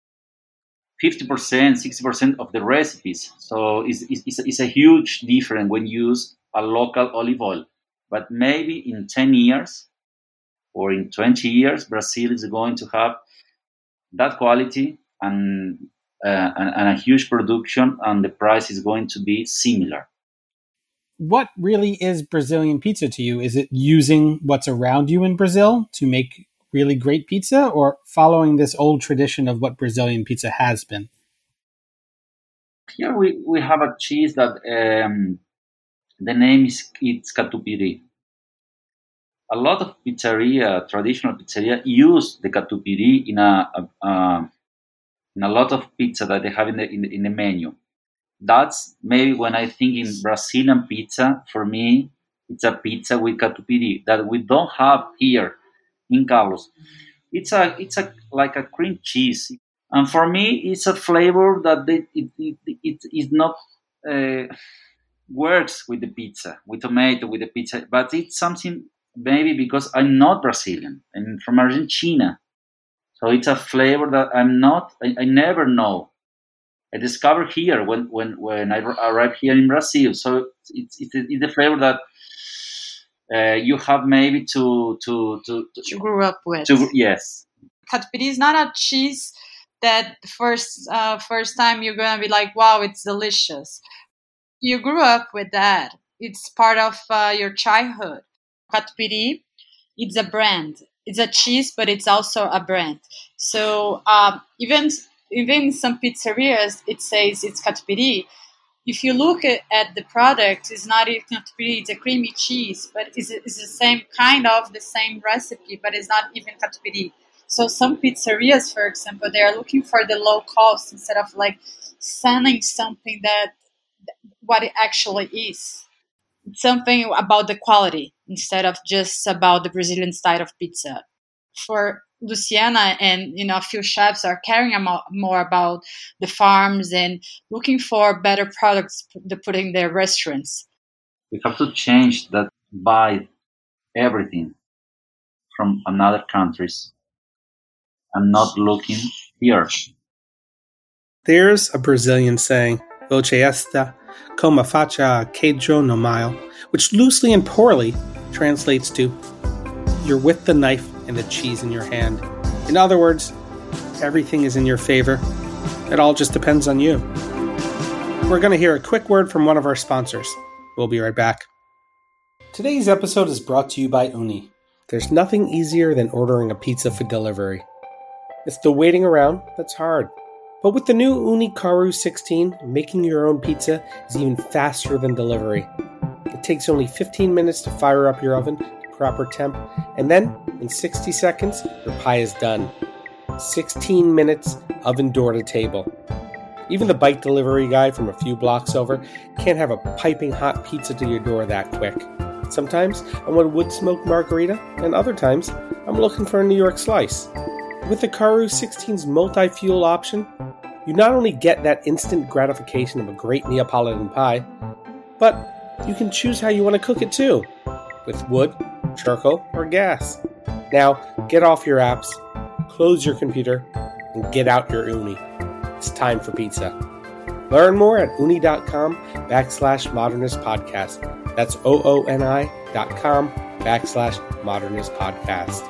fifty percent, sixty percent of the recipes. So it's, it's, it's a huge difference when you use a local olive oil. But maybe in ten years or in twenty years, Brazil is going to have that quality and, uh, and, and a huge production, and the price is going to be similar. What really is Brazilian pizza to you? Is it using what's around you in Brazil to make really great pizza, or following this old tradition of what Brazilian pizza has been? Here we, we have a cheese that um, the name is it's catupiry. A lot of pizzeria, traditional pizzeria, use the catupiry in a, a, a in a lot of pizza that they have in the, in the in the menu. That's maybe when I think in Brazilian pizza. For me, it's a pizza with catupiry that we don't have here in Carlos. It's a it's a like a cream cheese, and for me, it's a flavor that they, it it it is not uh, works with the pizza, with tomato, with the pizza, but it's something. Maybe because I'm not Brazilian, I'm from Argentina. So it's a flavor that I'm not, I, I never know. I discovered here when, when, when I arrived here in Brazil. So it's, it's, it's the flavor that uh, you have maybe to... To, to, to, you grew up with. To, yes. Catupiry is not a cheese that first, uh, first time you're going to be like, wow, it's delicious. You grew up with that. It's part of uh, your childhood. Catupiry, it's a brand. It's a cheese, but it's also a brand. So um, even even in some pizzerias, it says it's catupiry. If you look at, at the product, it's not even catupiry. It's a creamy cheese, but it's, it's the same kind of the same recipe, but it's not even catupiry. So some pizzerias, for example, they are looking for the low cost instead of like selling something that what it actually is. It's something about the quality instead of just about the Brazilian style of pizza. For Luciana and you know a few chefs are caring more about the farms and looking for better products to put in their restaurants. We have to change that, buy everything from another countries and not looking here. There's a Brazilian saying, "Voce esta, como faca queijo no maio," which loosely and poorly translates to, "You're with the knife and the cheese in your hand." In other words, everything is in your favor. It all just depends on you. We're going to hear a quick word from one of our sponsors. We'll be right back. Today's episode is brought to you by Uni. There's nothing easier than ordering a pizza for delivery. It's the waiting around that's hard. But with the new Ooni Karu sixteen, making your own pizza is even faster than delivery. It takes only fifteen minutes to fire up your oven to proper temp, and then, in sixty seconds, your pie is done. sixteen minutes, oven door to table. Even the bike delivery guy from a few blocks over can't have a piping hot pizza to your door that quick. Sometimes I want a wood-smoked margarita, and other times I'm looking for a New York slice. With the Karu sixteen's multi-fuel option, you not only get that instant gratification of a great Neapolitan pie, but you can choose how you want to cook it too, with wood, charcoal, or gas. Now, get off your apps, close your computer, and get out your Ooni. It's time for pizza. Learn more at ooni.com backslash modernist podcast. That's O-O-N-I dot com backslash modernist podcast.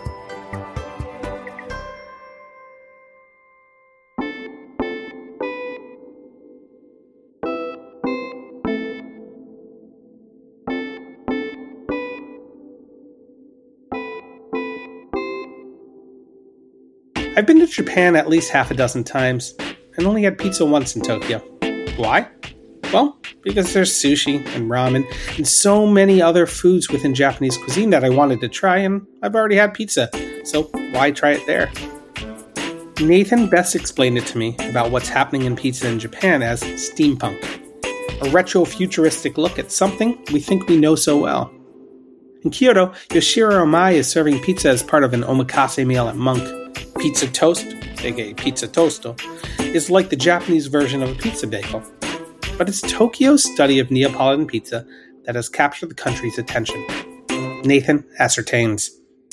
I've been to Japan at least half a dozen times, and only had pizza once in Tokyo. Why? Well, because there's sushi and ramen and so many other foods within Japanese cuisine that I wanted to try, and I've already had pizza, so why try it there? Nathan best explained it to me about what's happening in pizza in Japan as steampunk, a retro-futuristic look at something we think we know so well. In Kyoto, Yoshiro Omai is serving pizza as part of an omakase meal at Monk. Pizza toast, aka pizza tosto, is like the Japanese version of a pizza bagel. But it's Tokyo's study of Neapolitan pizza that has captured the country's attention. Nathan ascertains.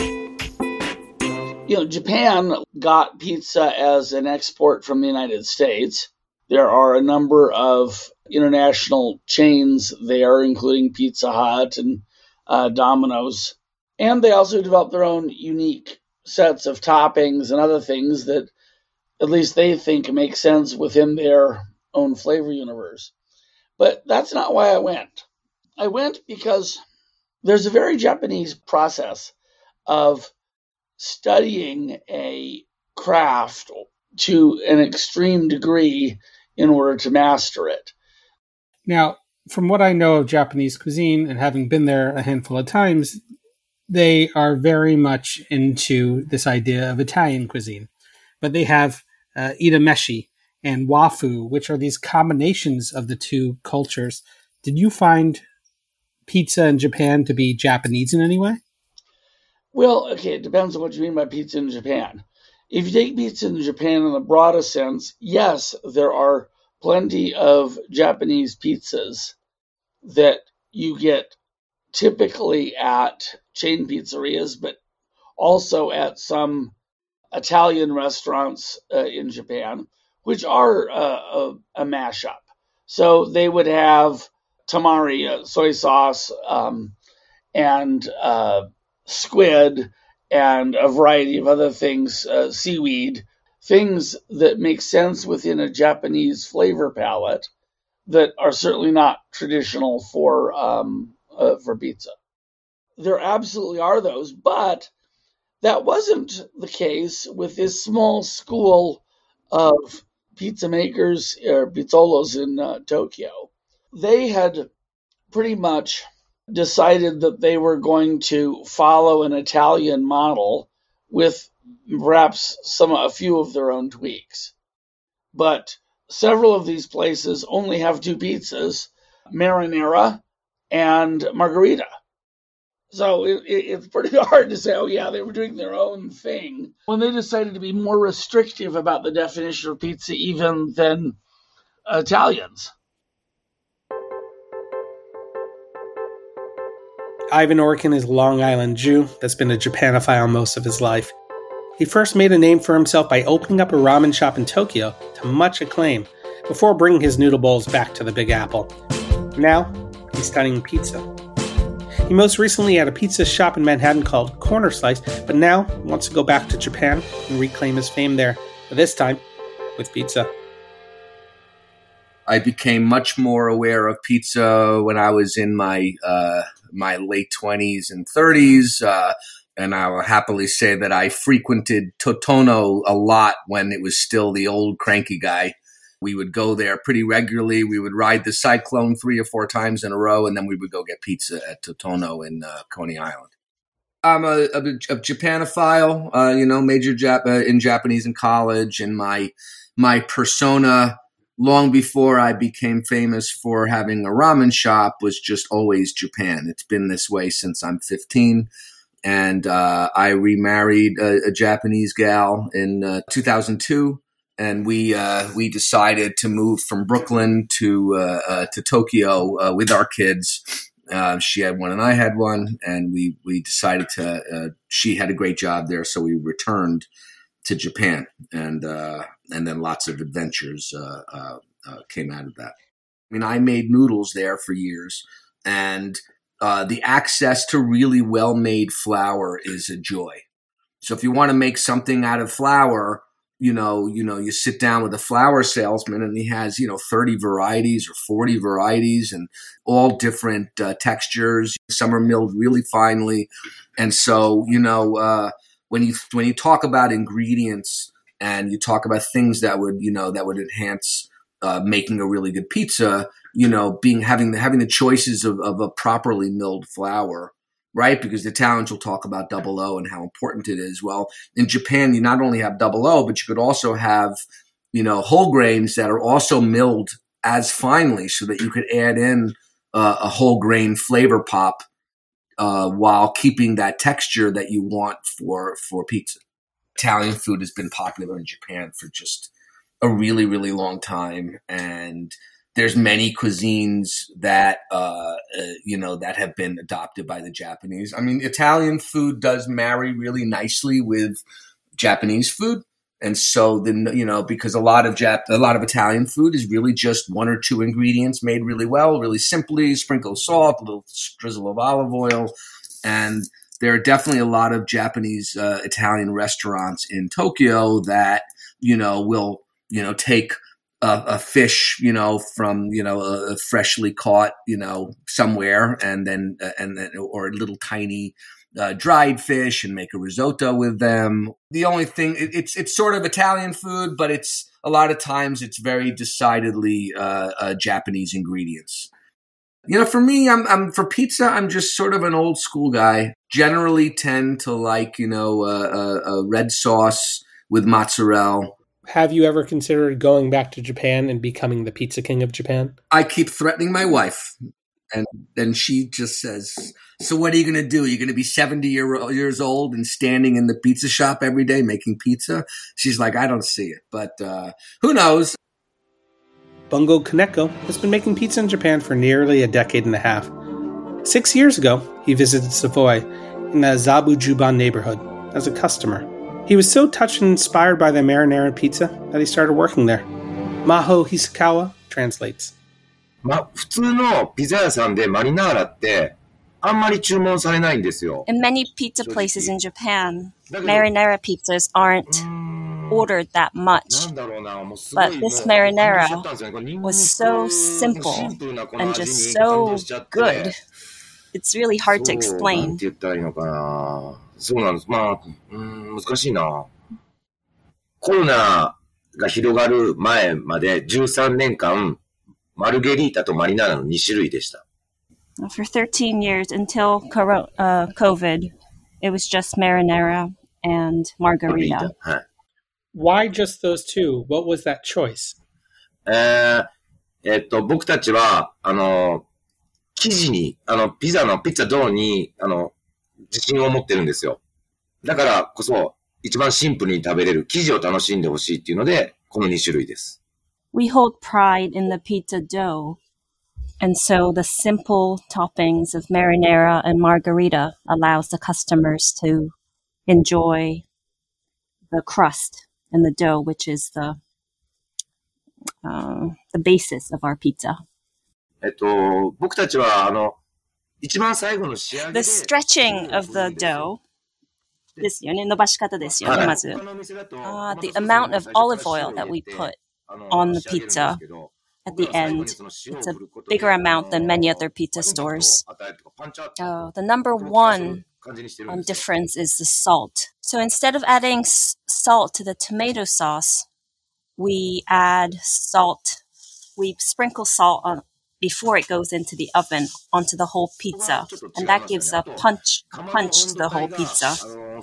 You know, Japan got pizza as an export from the United States. There are a number of international chains there, including Pizza Hut and uh, Domino's. And they also developed their own unique sets of toppings and other things that at least they think make sense within their own flavor universe. But that's not why I went. I went because there's a very Japanese process of studying a craft to an extreme degree in order to master it. Now, from what I know of Japanese cuisine and having been there a handful of times, they are very much into this idea of Italian cuisine. But they have uh, itameshi and wafu, which are these combinations of the two cultures. Did you find pizza in Japan to be Japanese in any way? Well, okay, it depends on what you mean by pizza in Japan. If you take pizza in Japan in the broadest sense, yes, there are plenty of Japanese pizzas that you get typically at chain pizzerias, but also at some Italian restaurants uh, in Japan, which are uh, a, a mashup. So they would have tamari, uh, soy sauce, um, and uh, squid, and a variety of other things, uh, seaweed, things that make sense within a Japanese flavor palette that are certainly not traditional for um, uh, for pizza. There absolutely are those, but that wasn't the case with this small school of pizza makers or pizzolos in uh, Tokyo. They had pretty much decided that they were going to follow an Italian model with perhaps some a few of their own tweaks. But several of these places only have two pizzas, marinara and margarita. So it, it, it's pretty hard to say, oh yeah, they were doing their own thing, when they decided to be more restrictive about the definition of pizza even than Italians. Ivan Orkin is a Long Island Jew that's been a Japanophile most of his life. He first made a name for himself by opening up a ramen shop in Tokyo to much acclaim, before bringing his noodle bowls back to the Big Apple. Now, he's studying pizza. He most recently had a pizza shop in Manhattan called Corner Slice, but now wants to go back to Japan and reclaim his fame there, but this time with pizza. I became much more aware of pizza when I was in my uh, my late twenties and thirties. Uh, And I will happily say that I frequented Totono a lot when it was still the old cranky guy. We would go there pretty regularly. We would ride the Cyclone three or four times in a row, and then we would go get pizza at Totono in uh, Coney Island. I'm a, a, a Japanophile, uh, you know, major Jap- uh, in Japanese in college, and my my persona long before I became famous for having a ramen shop was just always Japan. It's been this way since I'm fifteen. And uh, I remarried a, a Japanese gal in uh, two thousand two, and we uh, we decided to move from Brooklyn to uh, uh, to Tokyo uh, with our kids. Uh, she had one and I had one, and we we decided to. Uh, she had a great job there, so we returned to Japan, and uh, and then lots of adventures uh, uh, uh, came out of that. I mean, I made noodles there for years, and Uh, the access to really well-made flour is a joy. So if you want to make something out of flour, you know, you know, you sit down with a flour salesman and he has, you know, thirty varieties or forty varieties and all different uh, textures. Some are milled really finely. And so, you know, uh, when you, when you talk about ingredients and you talk about things that would, you know, that would enhance uh, making a really good pizza, you know, being having the having the choices of, of a properly milled flour, right? Because the Italians will talk about double O and how important it is. Well, in Japan, you not only have double O, but you could also have, you know, whole grains that are also milled as finely, so that you could add in uh, a whole grain flavor pop uh, while keeping that texture that you want for for pizza. Italian food has been popular in Japan for just a really, really long time, and there's many cuisines that, uh, uh, you know, that have been adopted by the Japanese. I mean, Italian food does marry really nicely with Japanese food. And so then, you know, because a lot of Jap- a lot of Italian food is really just one or two ingredients made really well, really simply, sprinkle of salt, a little drizzle of olive oil. And there are definitely a lot of Japanese, uh, Italian restaurants in Tokyo that, you know, will, you know, take A, a fish, you know, from, you know, a freshly caught, you know, somewhere, and then, uh, and then, or a little tiny uh, dried fish and make a risotto with them. The only thing, it, it's, it's sort of Italian food, but it's a lot of times it's very decidedly uh, uh, Japanese ingredients. You know, for me, I'm, I'm for pizza, I'm just sort of an old school guy. Generally tend to like, you know, a, a, a red sauce with mozzarella. Have you ever considered going back to Japan and becoming the pizza king of Japan? I keep threatening my wife, and then she just says, so what are you going to do? You're going to be seventy year, years old and standing in the pizza shop every day making pizza? She's like, I don't see it, but uh, who knows? Bungo Kaneko has been making pizza in Japan for nearly a decade and a half. Six years ago, he visited Savoy in the Zabujuban neighborhood as a customer. He was so touched and inspired by the marinara pizza that he started working there. Maho Hisakawa translates. ま、普通のピザ屋さんでマリナーラってあんまり注文されないんですよ。 In many pizza places in Japan, marinara pizzas aren't ordered that much. But this marinara was so simple and just so good. It's really hard to explain. そうなんです。まあ、うーん、難しいな。コロナが広がる前までじゅうさんねんかん、マルゲリータとマリナーラのに種類でした。 For thirteen years until uh, COVID, it was just marinara and margarita. はい。 Why just those two? What was that choice? えー、えっと、僕たちは、あの、生地に、あの、ピザのピッツァドーに、あの、自信を持ってるんですよ。だからこそ、一番シンプルに食べれる生地を楽しんでほしいっていうので、このに種類です。 We hold pride in the pizza dough, and so the simple toppings of marinara and margarita allows the customers to enjoy the crust and the dough, which is the uh, the basis of our pizza. えっと、僕たちは、あの、一番最後の仕上げで The stretching of the dough ですよね、伸ばし方ですよね、まず。Uh, the amount of olive oil that we put on the pizza at the end, it's a bigger amount than many other pizza stores. Uh, the number one um, difference is the salt. So instead of adding s- salt to the tomato sauce, we add salt. We sprinkle salt on before it goes into the oven onto the whole pizza, and that gives a punch punch to the whole pizza.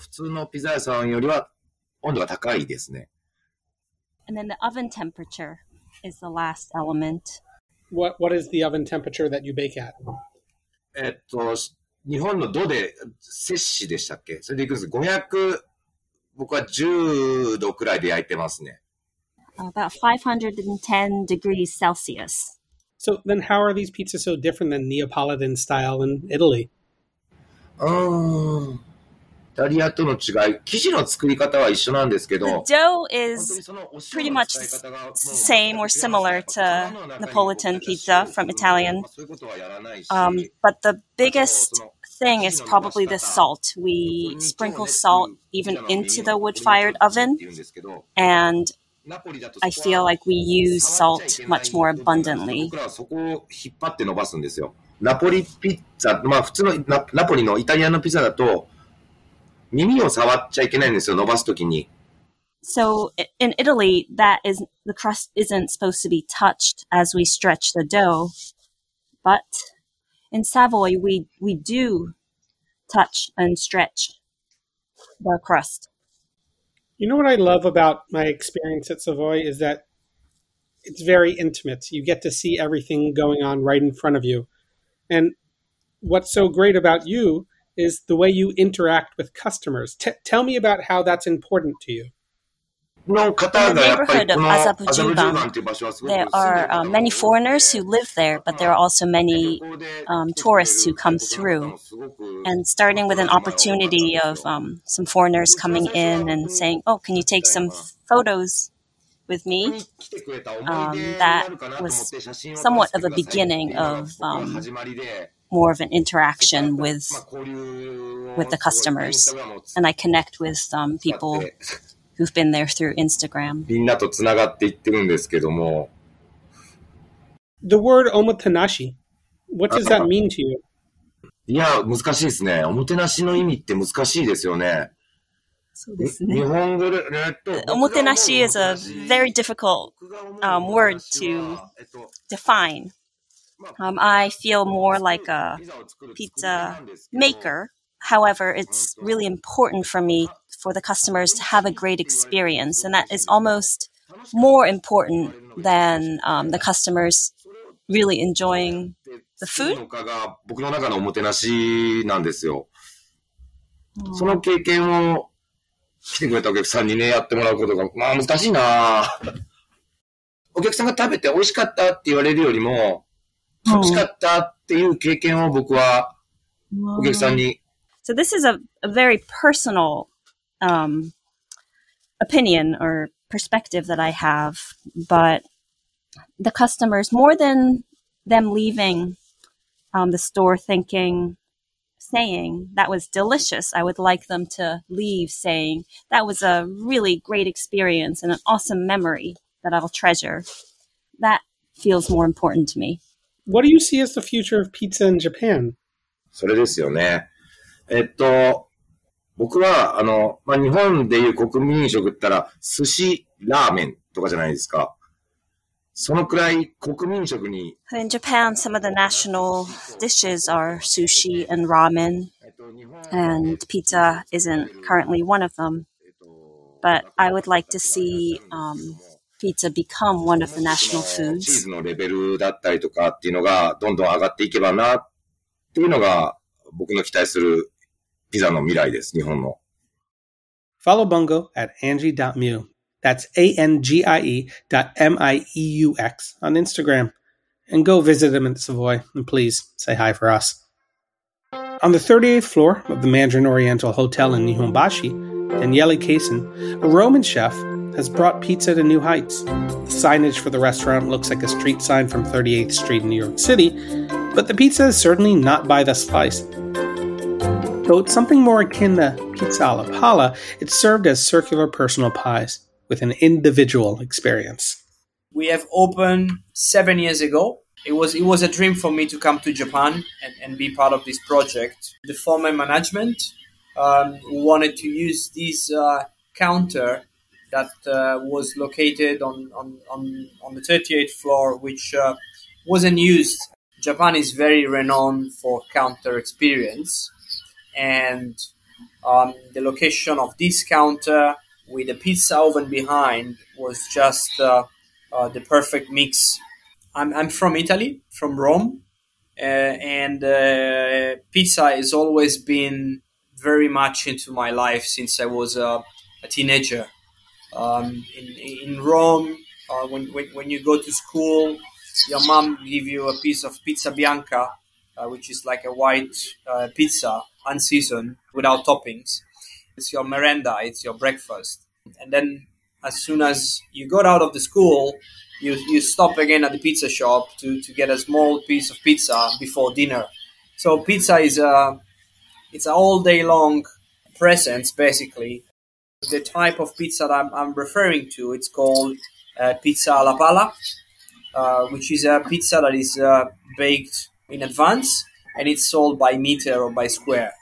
And then the oven temperature is the last element. What What is the oven temperature that you bake at? えっと、日本の度で摂氏でしたっけ？それでいくんです。ごひゃく、僕はじゅうどくらいで焼いてますね。 About five hundred ten degrees Celsius. So then how are these pizzas so different than Neapolitan style in Italy? うーん。イタリアとの違い、生地の作り方は一緒なんですけど、 The dough is pretty much the same or similar to Napolitan pizza from Italian. Um, but the biggest thing is probably the salt. We sprinkle salt even into the wood-fired oven, and I feel like we use salt much more abundantly. 僕らはそこを引っ張って伸ばすんですよ。ナポリピッツァ、まあ普通の ナ, ナポリのイタリアのピザだと、耳を触っちゃいけないんですよ、伸ばすときに。 So in Italy, that is the crust isn't supposed to be touched as we stretch the dough, but in Savoy we we do touch and stretch the crust. You know what I love about my experience at Savoy is that it's very intimate. You get to see everything going on right in front of you. And what's so great about you is the way you interact with customers. T- tell me about how that's important to you. In the neighborhood of Azabujuban, there are uh, many foreigners who live there, but there are also many um, tourists who come through. And starting with an opportunity of um, some foreigners coming in and saying, oh, can you take some f- photos with me? Um, that was somewhat of a beginning of um, more of an interaction with with the customers. And I connect with um, people who've been there through Instagram. みんなとつながっていってるんですけども。 The word omotenashi, what does that mean to you? いや、難しいですね。おもてなしの意味って難しいですよね。 そうですね。 日本語で、 Omotenashi is a very difficult um, word to define. Um, I feel more like a pizza maker. However, it's really important for me for the customers to have a great experience, and that is almost more important than um, the customers really enjoying the food. 僕の中のおもてなしなんですよ。その経験を来てくれたお客さんにね、やってもらうことが、まあ難しいな。お客さんが食べて美味しかったって言われるよりも、楽しかったっていう経験を僕はお客さんに。 So this is a, a very personal um, opinion or perspective that I have, but the customers, more than them leaving um, the store thinking, saying that was delicious, I would like them to leave saying that was a really great experience and an awesome memory that I'll treasure. That feels more important to me. What do you see as the future of pizza in Japan? それですよね。えっと、僕は、あの、まあ、日本でいう国民食って言ったら、寿司、ラーメンとかじゃないですか。そのくらい国民食に。 In Japan, some of the national dishes are sushi and ramen, and pizza isn't currently one of them. But I would like to see um, pizza become one of the national foods. チーズのレベルだったりとかっていうのがどんどん上がっていけばなっていうのが僕の期待するピザの未来です、日本の。 Follow Bungo at angie dot mew. That's A N G I E dot M I E U X on Instagram. And go visit him at Savoy, and please say hi for us. On the thirty-eighth floor of the Mandarin Oriental Hotel in Nihonbashi, Daniele Kaysen, a Roman chef, has brought pizza to new heights. The signage for the restaurant looks like a street sign from thirty-eighth Street in New York City, but the pizza is certainly not by the slice. Though it's something more akin to pizza alla palla, it's served as circular personal pies with an individual experience. We have opened seven years ago. it was it was a dream for me to come to Japan and, and be part of this project. The former management um, wanted to use this uh, counter that uh, was located on, on, on, on the thirty-eighth floor, which uh, wasn't used. Japan is very renowned for counter experience, and um, the location of this counter with a pizza oven behind was just uh, uh, the perfect mix. I'm, I'm from Italy, from Rome, uh, and uh, pizza has always been very much into my life since I was uh, a teenager. Um, in, in Rome, uh, when, when when you go to school, your mom give you a piece of pizza bianca, uh, which is like a white uh, pizza, unseasoned, without toppings. It's your merenda, it's your breakfast. And then as soon as you got out of the school, you you stop again at the pizza shop to, to get a small piece of pizza before dinner. So pizza is a, it's an all day long presence, basically. The type of pizza that I'm, I'm referring to, it's called uh, pizza alla pala, uh, which is a pizza that is uh, baked in advance, and it's sold by meter or by square.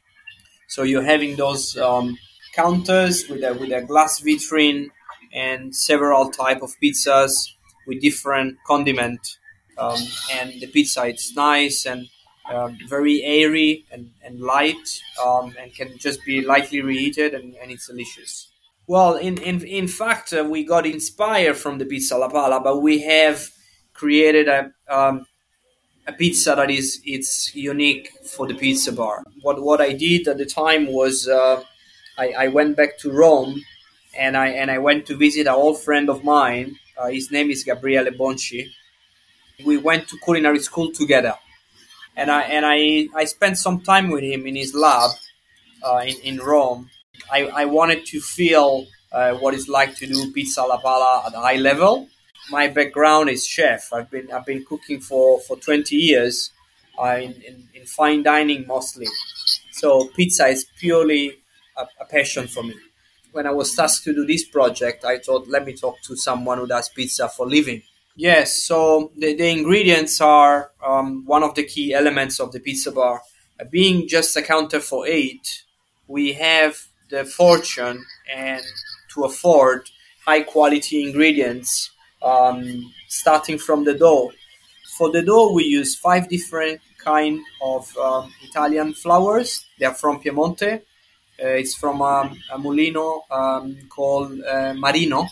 So you're having those um, counters with a, with a glass vitrine and several type of pizzas with different condiment, um, and the pizza, it's nice and um, very airy and, and light, um, and can just be lightly reheated, and, and it's delicious. Well, in in, in fact, uh, we got inspired from the pizza alla pala, but we have created a um, a pizza that is it's unique for the pizza bar. What what I did at the time was uh, I, I went back to Rome, and I and I went to visit an old friend of mine. Uh, his name is Gabriele Bonci. We went to culinary school together, and I and I, I spent some time with him in his lab uh, in in Rome. I, I wanted to feel uh, what it's like to do pizza alla pala at a high level. My background is chef. I've been I've been cooking for, for twenty years, uh, in, in in fine dining mostly. So pizza is purely a, a passion for me. When I was tasked to do this project, I thought, let me talk to someone who does pizza for a living. Yes, so the, the ingredients are um, one of the key elements of the pizza bar. Uh, being just a counter for eight, we have the fortune and to afford high quality ingredients, um, starting from the dough. For the dough, we use five different kind of um, Italian flours. They are from Piemonte. Uh, it's from um, a mulino um, called uh, Marino.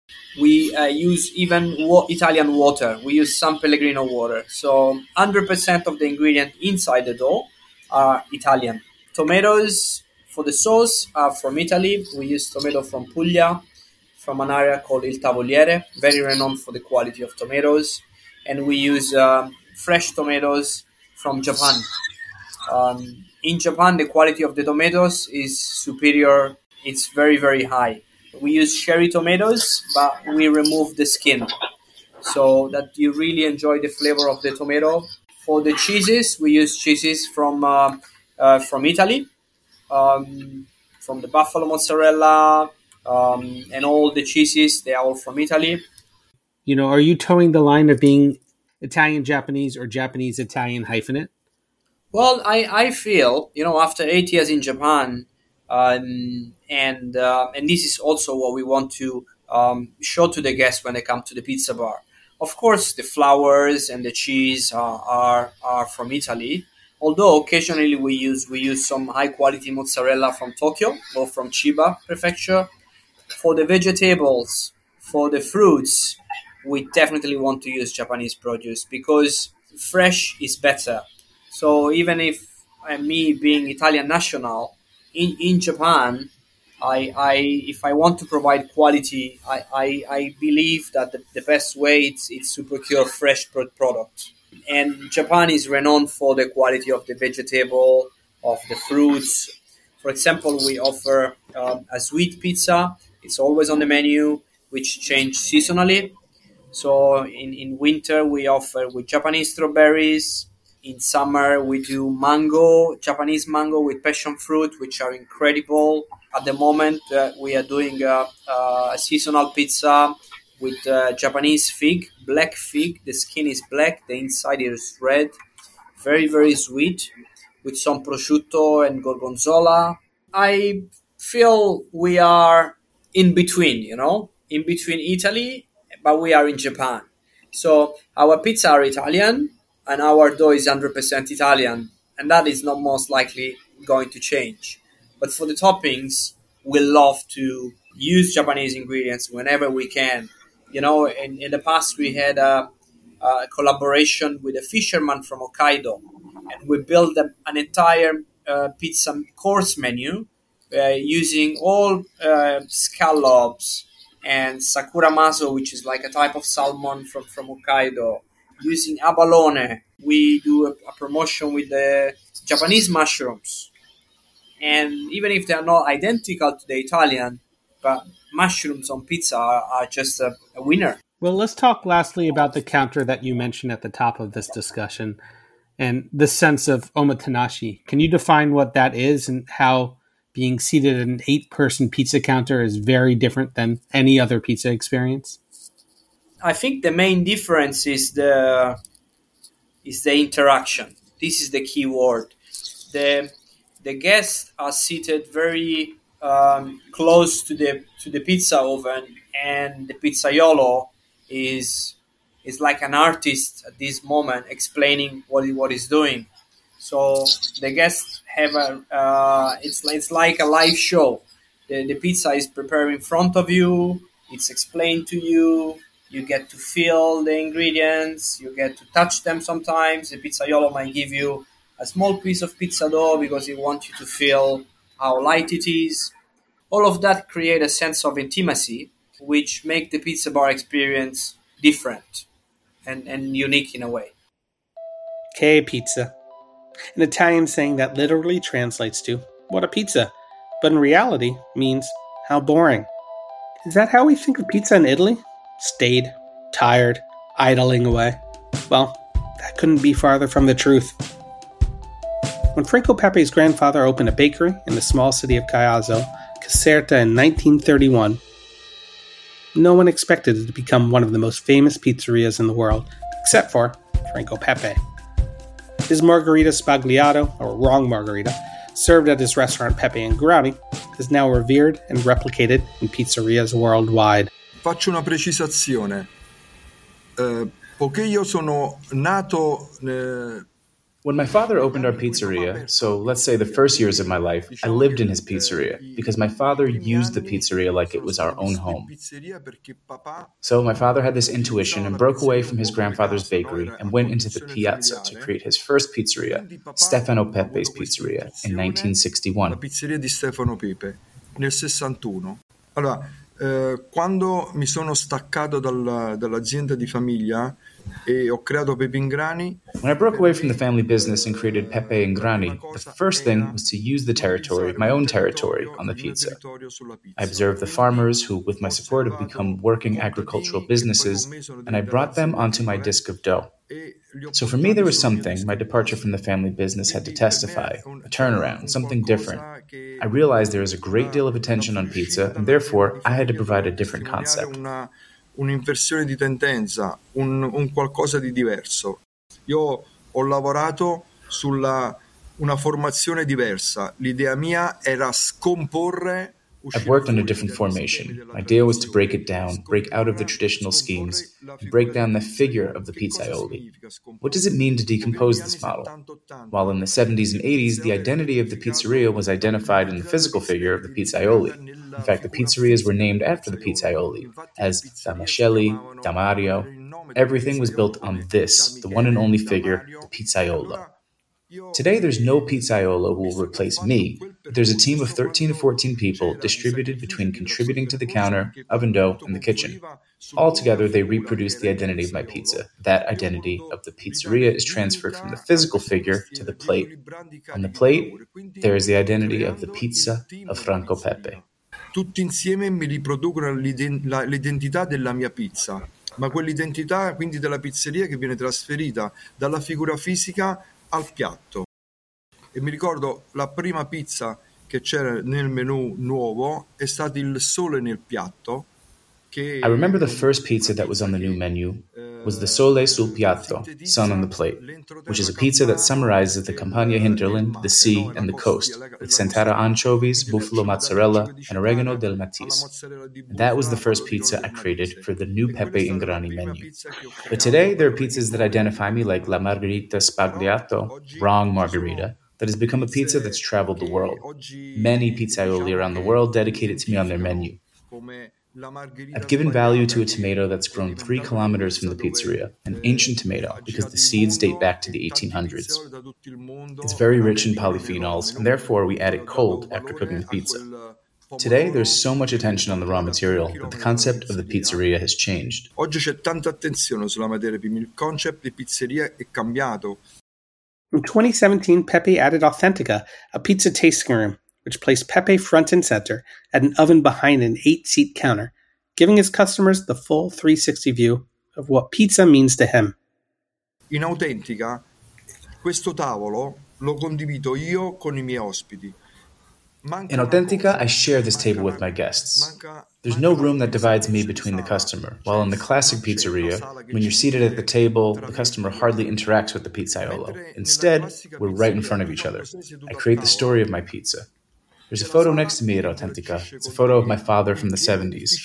We uh, use even wa- Italian water. We use San Pellegrino water. So one hundred percent of the ingredient inside the dough are Italian. Tomatoes for the sauce are from Italy. We use tomato from Puglia, from an area called Il Tavoliere, very renowned for the quality of tomatoes. And we use uh, fresh tomatoes from Japan. Um, in Japan, the quality of the tomatoes is superior. It's very, very high. We use cherry tomatoes, but we remove the skin so that you really enjoy the flavor of the tomato. For the cheeses, we use cheeses from uh, uh, from Italy, um, from the buffalo mozzarella, um, and all the cheeses. They are all from Italy. You know, are you towing the line of being Italian-Japanese or Japanese-Italian hyphenate? Well, I, I feel, you know, after eight years in Japan, um, and uh, and this is also what we want to um, show to the guests when they come to the pizza bar. Of course, the flours and the cheese are are, are from Italy, although occasionally we use we use some high-quality mozzarella from Tokyo or from Chiba Prefecture. For the vegetables, for the fruits, we definitely want to use Japanese produce because fresh is better. So even if uh, me being Italian national in, in Japan, I, I if I want to provide quality, I, I, I believe that the, the best way it's, it's to procure fresh product. And Japan is renowned for the quality of the vegetable, of the fruits. For example, we offer um, a sweet pizza. It's always on the menu, which change seasonally. So in, in winter, we offer with Japanese strawberries. In summer, we do mango, Japanese mango with passion fruit, which are incredible. At the moment, uh, we are doing a, a seasonal pizza with uh, Japanese fig, black fig. The skin is black, the inside is red. Very, very sweet, with some prosciutto and gorgonzola. I feel we are in between, you know, in between Italy, but we are in Japan. So our pizza are Italian, and our dough is one hundred percent Italian, and that is not most likely going to change. But for the toppings, we love to use Japanese ingredients whenever we can. You know, in, in the past we had a, a collaboration with a fisherman from Hokkaido, and we built a, an entire uh, pizza course menu uh, using all uh, scallops and sakura maso, which is like a type of salmon from, from Hokkaido, using abalone. We do a, a promotion with the Japanese mushrooms. And even if they are not identical to the Italian, but mushrooms on pizza are, are just a, a winner. Well, let's talk lastly about the counter that you mentioned at the top of this discussion and the sense of omotenashi. Can you define what that is and how being seated at an eight-person pizza counter is very different than any other pizza experience? I think the main difference is the is the interaction. This is the key word. The the guests are seated very um, close to the to the pizza oven, and the pizzaiolo is is like an artist at this moment, explaining what he, what he's doing. So the guests have a uh, it's it's like a live show. The the pizza is prepared in front of you. It's explained to you. You get to feel the ingredients. You get to touch them sometimes. The pizzaiolo might give you a small piece of pizza dough because he wants you to feel how light it is. All of that create a sense of intimacy, which make the pizza bar experience different and, and unique in a way. Che pizza. An Italian saying that literally translates to, what a pizza, but in reality means, how boring. Is that how we think of pizza in Italy? Staid, tired, idling away. Well, that couldn't be farther from the truth. When Franco Pepe's grandfather opened a bakery in the small city of Caiazzo, Caserta, in nineteen thirty-one, no one expected it to become one of the most famous pizzerias in the world, except for Franco Pepe. His margherita spagliato, or wrong margherita, served at his restaurant Pepe and Grani, is now revered and replicated in pizzerias worldwide. Faccio una precisazione. Uh, poiché io sono nato... Uh, When my father opened our pizzeria, so let's say the first years of my life, I lived in his pizzeria because my father used the pizzeria like it was our own home. So my father had this intuition and broke away from his grandfather's bakery and went into the piazza to create his first pizzeria, Stefano Pepe's Pizzeria, in nineteen sixty-one. La pizzeria di Stefano Pepe, nel sessantuno. Allora, eh, quando mi sono staccato dal, dall'azienda di famiglia, e ho creato Pepe in Grani. When I broke away from the family business and created Pepe in Grani, the first thing was to use the territory, my own territory, on the pizza. I observed the farmers who, with my support, have become working agricultural businesses, and I brought them onto my disc of dough. So for me, there was something my departure from the family business had to testify, a turnaround, something different. I realized there was a great deal of attention on pizza, and therefore I had to provide a different concept. Un'inversione di tendenza, un, un qualcosa di diverso. Io ho lavorato sulla una formazione diversa. L'idea mia era scomporre. I've worked on a different formation. My idea was to break it down, break out of the traditional schemes, and break down the figure of the pizzaioli. What does it mean to decompose this model? While in the seventies and eighties, the identity of the pizzeria was identified in the physical figure of the pizzaioli. In fact, the pizzerias were named after the pizzaioli, as Damascelli, Damario. Everything was built on this, the one and only figure, the pizzaiolo. Today, there's no pizzaiolo who will replace me, but there's a team of thirteen to fourteen people distributed between contributing to the counter, oven dough, and the kitchen. Altogether, they reproduce the identity of my pizza. That identity of the pizzeria is transferred from the physical figure to the plate. On the plate, there is the identity of the pizza of Franco Pepe. Tutti insieme mi riproducono l'identità della mia pizza, ma quell'identità quindi della pizzeria che viene trasferita dalla figura fisica al piatto. E mi ricordo la prima pizza che c'era nel menù nuovo è stato il sole nel piatto, I remember the first pizza that was on the new menu was the Sole sul Piatto, Sun on the Plate, which is a pizza that summarizes the Campagna hinterland, the sea, and the coast, with Centara anchovies, buffalo mozzarella, and oregano del Matisse. And that was the first pizza I created for the new Pepe in Grani menu. But today, there are pizzas that identify me like La Margherita Spagliato, wrong margarita, that has become a pizza that's traveled the world. Many pizzaioli around the world dedicate it to me on their menu. I've given value to a tomato that's grown three kilometers from the pizzeria, an ancient tomato, because the seeds date back to the eighteen hundreds. It's very rich in polyphenols, and therefore we add it cold after cooking the pizza. Today, there's so much attention on the raw material that the concept of the pizzeria has changed. Oggi c'è tanta attenzione sulla materia prima, il concept di pizzeria è cambiato. In twenty seventeen, Pepe added Authentica, a pizza tasting room, which placed Pepe front and center at an oven behind an eight-seat counter, giving his customers the full three sixty view of what pizza means to him. In Authentica, questo tavolo lo condivido io con i miei ospiti. In Authentica, I share this table with my guests. There's no room that divides me between the customer, while in the classic pizzeria, when you're seated at the table, the customer hardly interacts with the pizzaiolo. Instead, we're right in front of each other. I create the story of my pizza. There's a photo next to me at Authentica. It's a photo of my father from the seventies.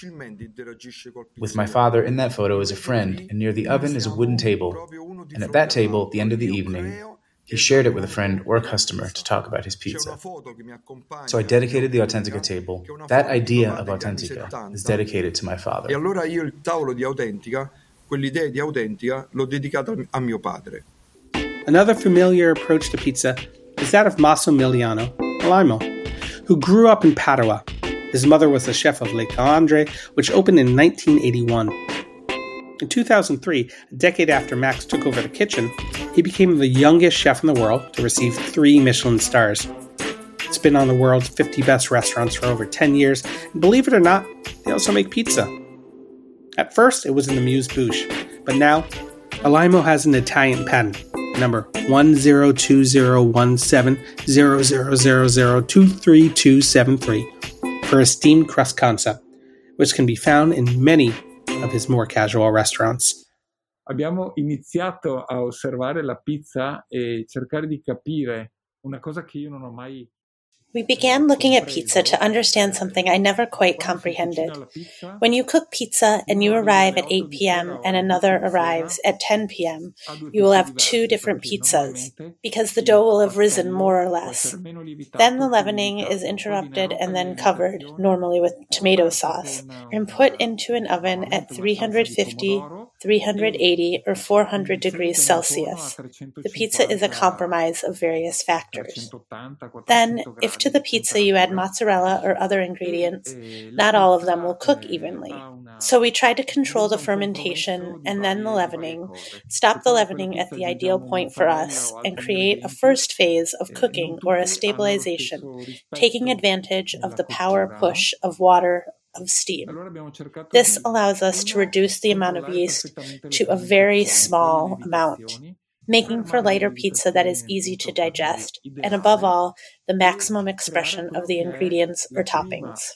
With my father in that photo is a friend, and near the oven is a wooden table. And at that table, at the end of the evening, he shared it with a friend or a customer to talk about his pizza. So I dedicated the Authentica table. That idea of Authentica is dedicated to my father. E allora io il tavolo di Authentica, quell'idea di Authentica, l'ho dedicata a mio padre. Another familiar approach to pizza is that of Massimiliano Alaimo, who grew up in Padua. His mother was the chef of Le Calandre, which opened in nineteen eighty-one. In two thousand three, a decade after Max took over the kitchen, he became the youngest chef in the world to receive three Michelin stars. It's been on the world's fifty best restaurants for over ten years, and believe it or not, they also make pizza. At first, it was in the Muse Bouche, but now, Alaimo has an Italian patent, number one zero two zero one seven zero zero zero zero two three two seven three, for a steamed crust concept, which can be found in many of his more casual restaurants. Abbiamo iniziato a osservare la pizza e cercare di capire una cosa che io non ho mai. We began looking at pizza to understand something I never quite comprehended. When you cook pizza and you arrive at eight p.m. and another arrives at ten p.m., you will have two different pizzas, because the dough will have risen more or less. Then the leavening is interrupted and then covered, normally with tomato sauce, and put into an oven at three fifty, three eighty, or four hundred degrees Celsius. The pizza is a compromise of various factors. Then, if to the pizza you add mozzarella or other ingredients, not all of them will cook evenly. So we try to control the fermentation and then the leavening, stop the leavening at the ideal point for us, and create a first phase of cooking or a stabilization, taking advantage of the power push of water of steam. This allows us to reduce the amount of yeast to a very small amount, making for lighter pizza that is easy to digest, and above all, the maximum expression of the ingredients or toppings.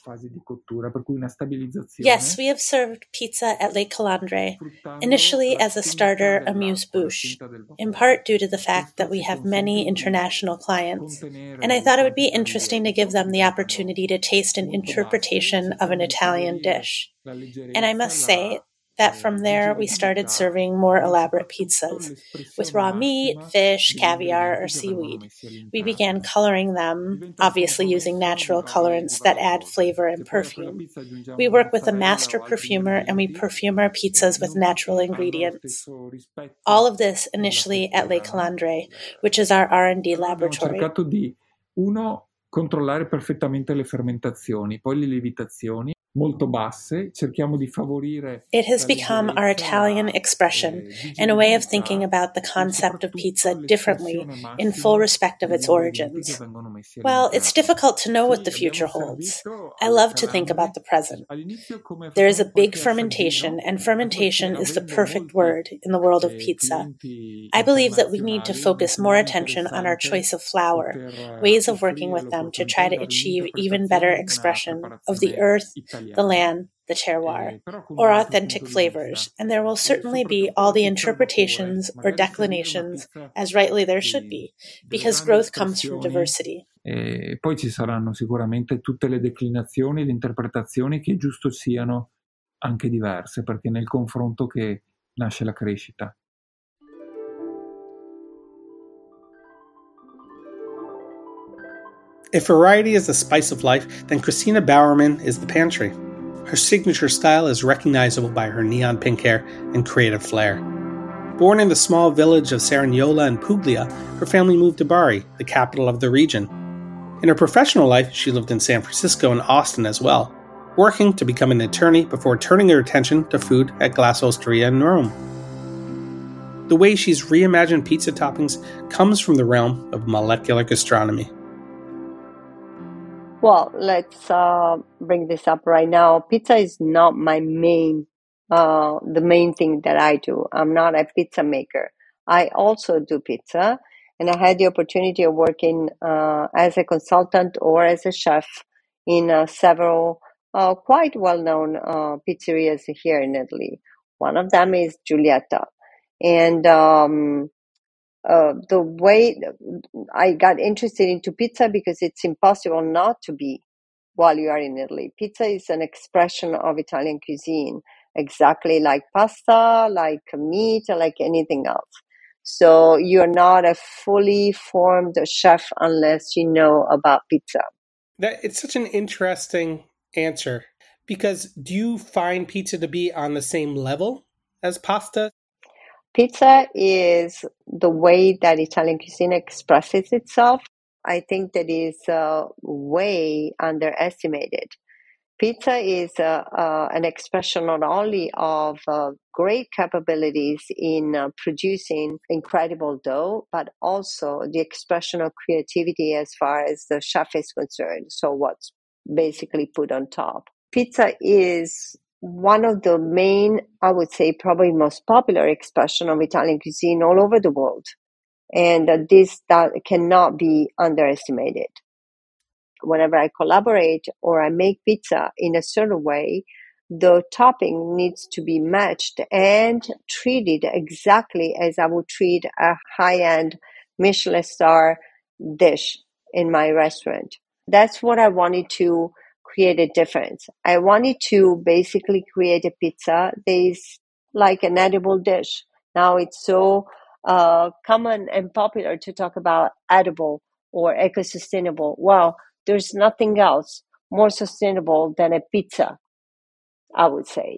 Yes, we have served pizza at Le Calandre, initially as a starter amuse-bouche, in part due to the fact that we have many international clients, and I thought it would be interesting to give them the opportunity to taste an interpretation of an Italian dish. And I must say that from there we started serving more elaborate pizzas, with raw meat, fish, caviar, or seaweed. We began coloring them, obviously using natural colorants that add flavor and perfume. We work with a master perfumer and we perfume our pizzas with natural ingredients. All of this initially at Le Calandre, which is our R and D laboratory. Uno, controllare perfettamente le fermentazioni, poi le lievitazioni molto basse, cerchiamo di favorire. It has become our Italian expression and a way of thinking about the concept of pizza differently in full respect of its origins. Well, it's difficult to know what the future holds. I love to think about the present. There is a big fermentation, and fermentation is the perfect word in the world of pizza. I believe that we need to focus more attention on our choice of flour, ways of working with them to try to achieve even better expression of the earth, the land, the terroir, or authentic flavors, and there will certainly be all the interpretations or declinations, as rightly there should be, because growth comes from diversity. E poi ci saranno sicuramente tutte le declinazioni, le interpretazioni che è giusto siano anche diverse, perché è nel confronto che nasce la crescita. If variety is the spice of life, then Christina Bowerman is the pantry. Her signature style is recognizable by her neon pink hair and creative flair. Born in the small village of Cerignola in Puglia, her family moved to Bari, the capital of the region. In her professional life, she lived in San Francisco and Austin as well, working to become an attorney before turning her attention to food at Glass Osteria in Rome. The way she's reimagined pizza toppings comes from the realm of molecular gastronomy. Well, let's uh, bring this up right now. Pizza is not my main, uh, the main thing that I do. I'm not a pizza maker. I also do pizza, and I had the opportunity of working uh, as a consultant or as a chef in uh, several uh, quite well-known uh, pizzerias here in Italy. One of them is Giulietta. And um, uh, the way I got interested into pizza because it's impossible not to be while you are in Italy. Pizza is an expression of Italian cuisine, exactly like pasta, like meat, like anything else. So you're not a fully formed chef unless you know about pizza. That it's such an interesting answer, because do you find pizza to be on the same level as pasta? Pizza is the way that Italian cuisine expresses itself. I think that is uh, way underestimated. Pizza is uh, uh, an expression not only of uh, great capabilities in uh, producing incredible dough, but also the expression of creativity as far as the chef is concerned. So what's basically put on top. Pizza is one of the main, I would say, probably most popular expression of Italian cuisine all over the world. And uh, this that cannot be underestimated. Whenever I collaborate or I make pizza in a certain way, the topping needs to be matched and treated exactly as I would treat a high-end Michelin star dish in my restaurant. That's what I wanted to create a difference. I wanted to basically create a pizza that is like an edible dish. Now it's so uh, common and popular to talk about edible or eco-sustainable. Well, there's nothing else more sustainable than a pizza, I would say.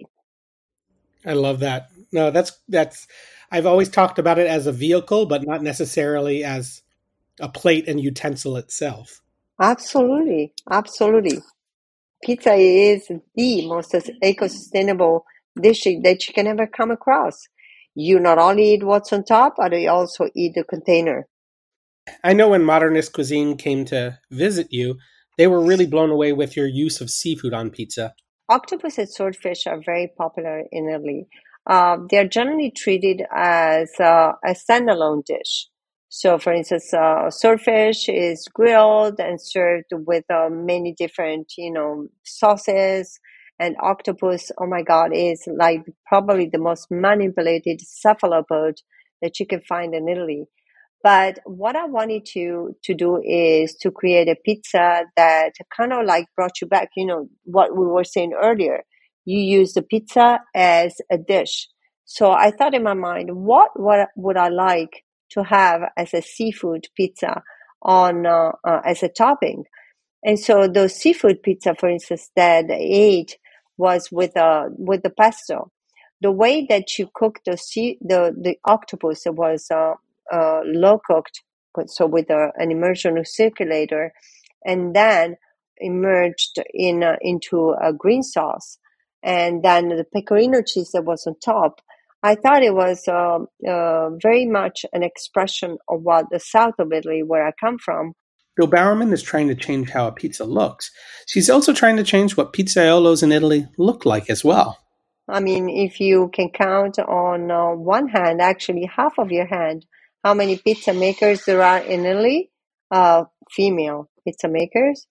I love that. No, that's, that's, I've always talked about it as a vehicle, but not necessarily as a plate and utensil itself. Absolutely. Absolutely. Pizza is the most eco-sustainable dish that you can ever come across. You not only eat what's on top, but you also eat the container. I know when Modernist Cuisine came to visit you, they were really blown away with your use of seafood on pizza. Octopus and swordfish are very popular in Italy. Uh, they're generally treated as uh, a standalone dish. So, for instance, uh, swordfish is grilled and served with uh, many different, you know, sauces. And octopus, oh my God, is like probably the most manipulated cephalopod that you can find in Italy. But what I wanted to, to do is to create a pizza that kind of like brought you back, you know, what we were saying earlier. You use the pizza as a dish. So I thought in my mind, what, what would I like to have as a seafood pizza on uh, uh, as a topping? And so the seafood pizza, for instance, that I ate was with uh, with the pesto. The way that you cook the sea, the, the octopus was uh, uh, low cooked, so with a, an immersion circulator, and then immersed in uh, into a green sauce, and then the pecorino cheese that was on top. I thought it was uh, uh, very much an expression of what the south of Italy, where I come from. Though Bowerman is trying to change how a pizza looks, she's also trying to change what pizzaiolos in Italy look like as well. I mean, if you can count on uh, one hand, actually half of your hand, how many pizza makers there are in Italy, uh, female pizza makers,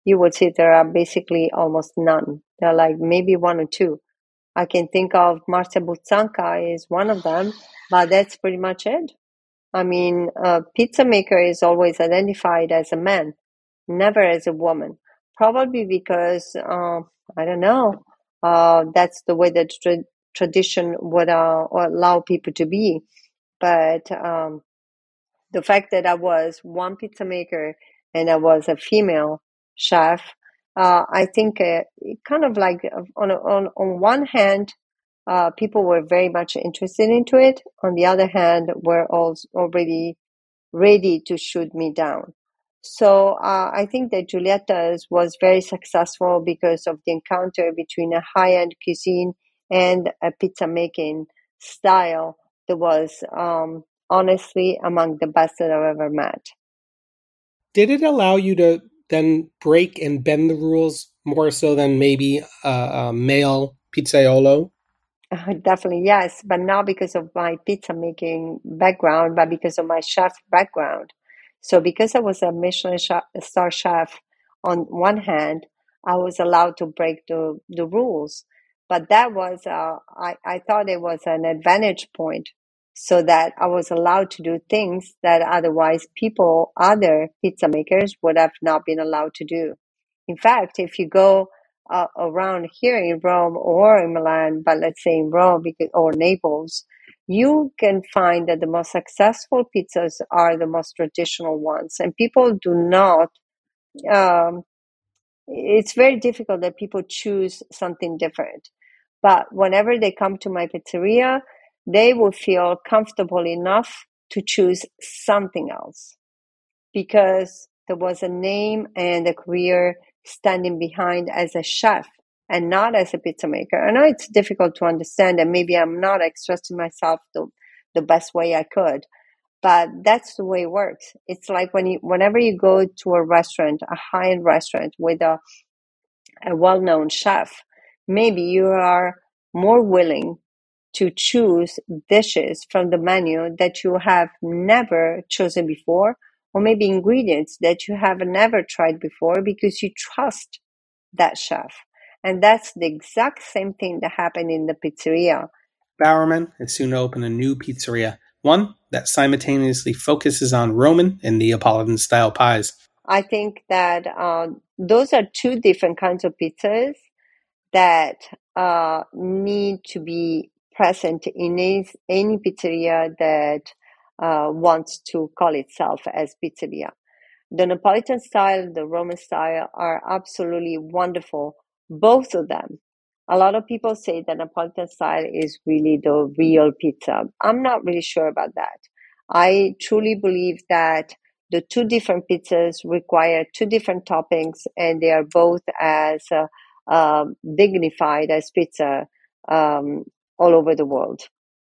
you would see there are basically almost none. There are like maybe one or two. I can think of Marcia Buzzanca is one of them, but that's pretty much it. I mean, a pizza maker is always identified as a man, never as a woman. Probably because, uh, I don't know, uh, that's the way that tra- tradition would uh, allow people to be. But um, the fact that I was one pizza maker and I was a female chef, uh, I think uh, it kind of like on on on one hand, uh, people were very much interested into it. On the other hand, were also already ready to shoot me down. So uh, I think that Giulietta's was very successful because of the encounter between a high-end cuisine and a pizza making style that was um, honestly among the best that I've ever met. Did it allow you to then break and bend the rules more so than maybe a, a male pizzaiolo? Uh, definitely, yes, but not because of my pizza making background, but because of my chef background. So because I was a Michelin chef, star chef on one hand, I was allowed to break the, the rules. But that was, uh, I, I thought it was an advantage point, so that I was allowed to do things that otherwise people, other pizza makers would have not been allowed to do. In fact, if you go uh, around here in Rome or in Milan, but let's say in Rome because, or Naples, you can find that the most successful pizzas are the most traditional ones. And people do not, um, it's very difficult that people choose something different. But whenever they come to my pizzeria, they will feel comfortable enough to choose something else because there was a name and a career standing behind as a chef and not as a pizza maker. I know it's difficult to understand and maybe I'm not expressing myself the, the best way I could, but that's the way it works. It's like when you, whenever you go to a restaurant, a high-end restaurant with a, a well-known chef, maybe you are more willing to choose dishes from the menu that you have never chosen before, or maybe ingredients that you have never tried before because you trust that chef. And that's the exact same thing that happened in the pizzeria. Bowerman is soon to open a new pizzeria, one that simultaneously focuses on Roman and Neapolitan-style pies. I think that uh, those are two different kinds of pizzas that uh, need to be present in any, any pizzeria that uh, wants to call itself as pizzeria. The Neapolitan style, the Roman style are absolutely wonderful, both of them. A lot of people say that Neapolitan style is really the real pizza. I'm not really sure about that. I truly believe that the two different pizzas require two different toppings and they are both as uh, um, dignified as pizza um, all over the world.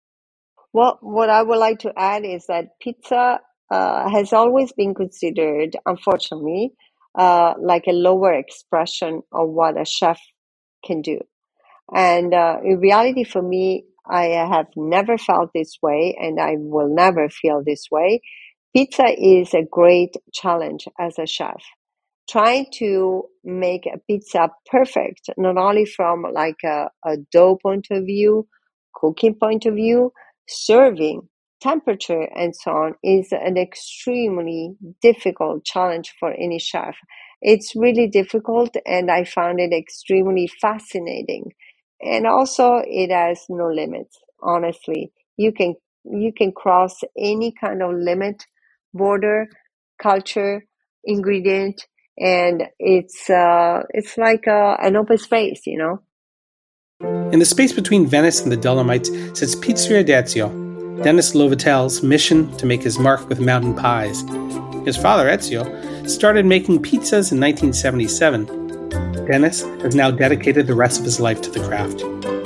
Well, what I would like to add is that pizza uh, has always been considered, unfortunately, uh, like a lower expression of what a chef can do. And uh, in reality, for me, I have never felt this way, and I will never feel this way. Pizza is a great challenge as a chef. Trying to make a pizza perfect, not only from like a, a dough point of view, cooking point of view, serving, temperature, and so on, is an extremely difficult challenge for any chef. It's really difficult, and I found it extremely fascinating. And also, it has no limits, honestly. You can you can cross any kind of limit, border, culture, ingredient, and it's uh, it's like uh, an open space, you know. In the space between Venice and the Dolomites sits Pizzeria d'Ezio, Dennis Lovatel's mission to make his mark with mountain pies. His father, Ezio, started making pizzas in nineteen seventy-seven. Dennis has now dedicated the rest of his life to the craft.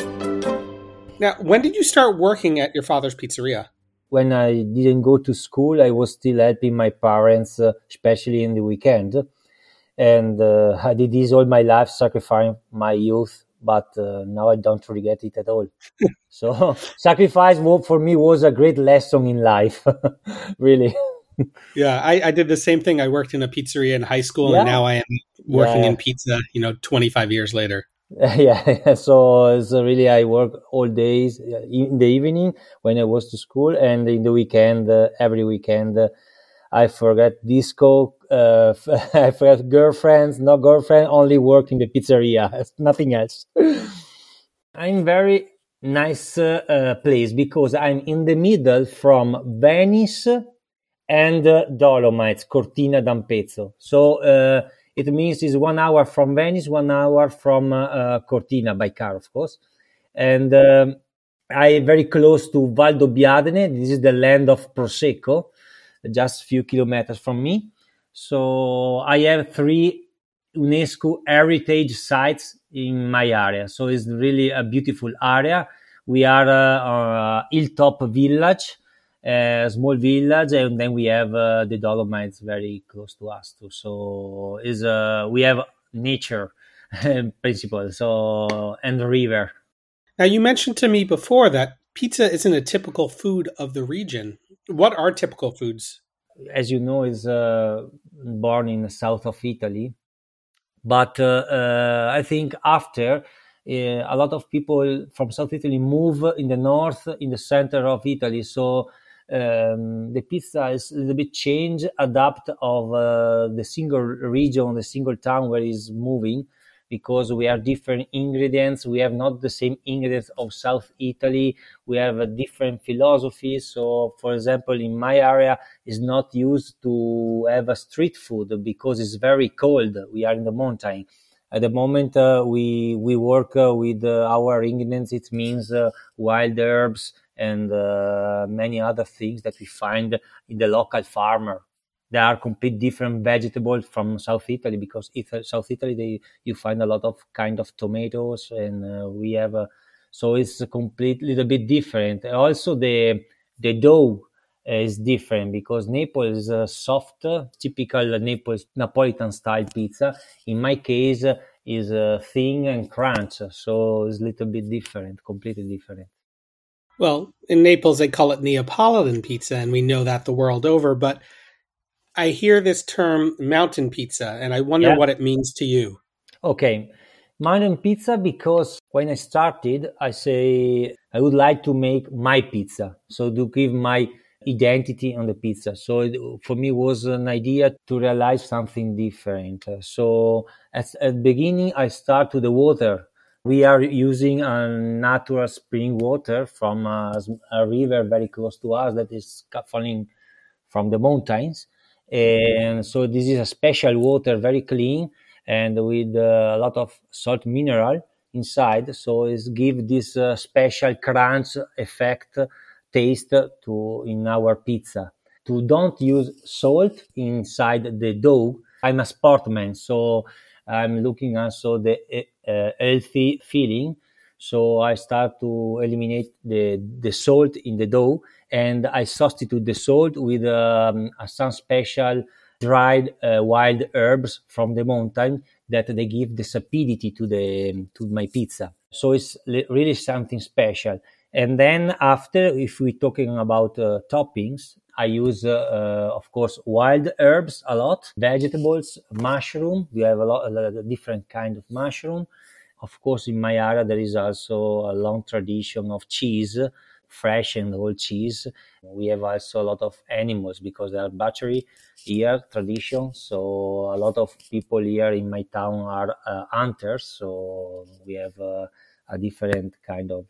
Now, when did you start working at your father's pizzeria? When I didn't go to school, I was still helping my parents, uh, especially in the weekend. And uh, I did this all my life, sacrificing my youth, but uh, now I don't regret it at all. So sacrifice for me was a great lesson in life, really. Yeah, I, I did the same thing. I worked in a pizzeria in high school, yeah. And now I am working yeah. in pizza, you know, twenty-five years later. Yeah, so it's really I work all days in the evening when I was to school, and in the weekend, uh, every weekend, uh, I forget disco, uh, I forget girlfriends, no girlfriend, only work in the pizzeria, nothing else. I'm very nice uh, uh, place because I'm in the middle from Venice and uh, Dolomites, Cortina d'Ampezzo. So uh, it means it's one hour from Venice, one hour from uh, uh, Cortina by car, of course. And um, I'm very close to Valdobbiadene. This is the land of Prosecco, just a few kilometers from me. So I have three UNESCO heritage sites in my area. So it's really a beautiful area. We are uh, uh, Hilltop Village, a small village, and then we have uh, the Dolomites very close to us too. So is uh, we have nature principle. So and the river. Now you mentioned to me before that pizza isn't a typical food of the region. What are typical foods? As you know, is uh, born in the south of Italy, but uh, uh, I think after uh, a lot of people from South Italy move in the north, in the center of Italy. So um, the pizza is a little bit change, adapt of uh, the single region, the single town where it's moving, because we have different ingredients. We have not the same ingredients of South Italy. We have a different philosophy. So, for example, in my area, it's not used to have a street food because it's very cold. We are in the mountain. At the moment, uh, we we work uh, with uh, our ingredients. It means uh, wild herbs and uh, many other things that we find in the local farmer. They are complete different vegetables from South Italy, because if South Italy, they, you find a lot of kind of tomatoes, and uh, we have a, so it's a complete little bit different. Also, the the dough is different because Naples is a soft, typical Naples Napolitan style pizza. In my case, is uh, thin and crunch, so it's a little bit different, completely different. Well, in Naples, they call it Neapolitan pizza, and we know that the world over, but I hear this term mountain pizza, and I wonder Yeah. what it means to you. Okay, mountain pizza, because when I started, I say I would like to make my pizza, so to give my identity on the pizza. So it, for me, was an idea to realize something different. So at, at the beginning, I start to the water. We are using a natural spring water from a, a river very close to us that is falling from the mountains. And so this is a special water, very clean, and with uh, a lot of salt mineral inside. So it's give this uh, special crunch effect, taste to in our pizza. To don't use salt inside the dough. I'm a sportman, so I'm looking also the uh, healthy feeling. So I start to eliminate the, the salt in the dough, and I substitute the salt with um, some special dried uh, wild herbs from the mountain that they give the sapidity to the to my pizza. So it's really something special. And then after, if we're talking about uh, toppings, I use, uh, uh, of course, wild herbs a lot, vegetables, mushroom. We have a lot, a lot of different kind of mushroom. Of course, in my area, there is also a long tradition of cheese, fresh and whole cheese. We have also a lot of animals because there are butchery here, tradition. So a lot of people here in my town are uh, hunters. So we have uh, a different kind of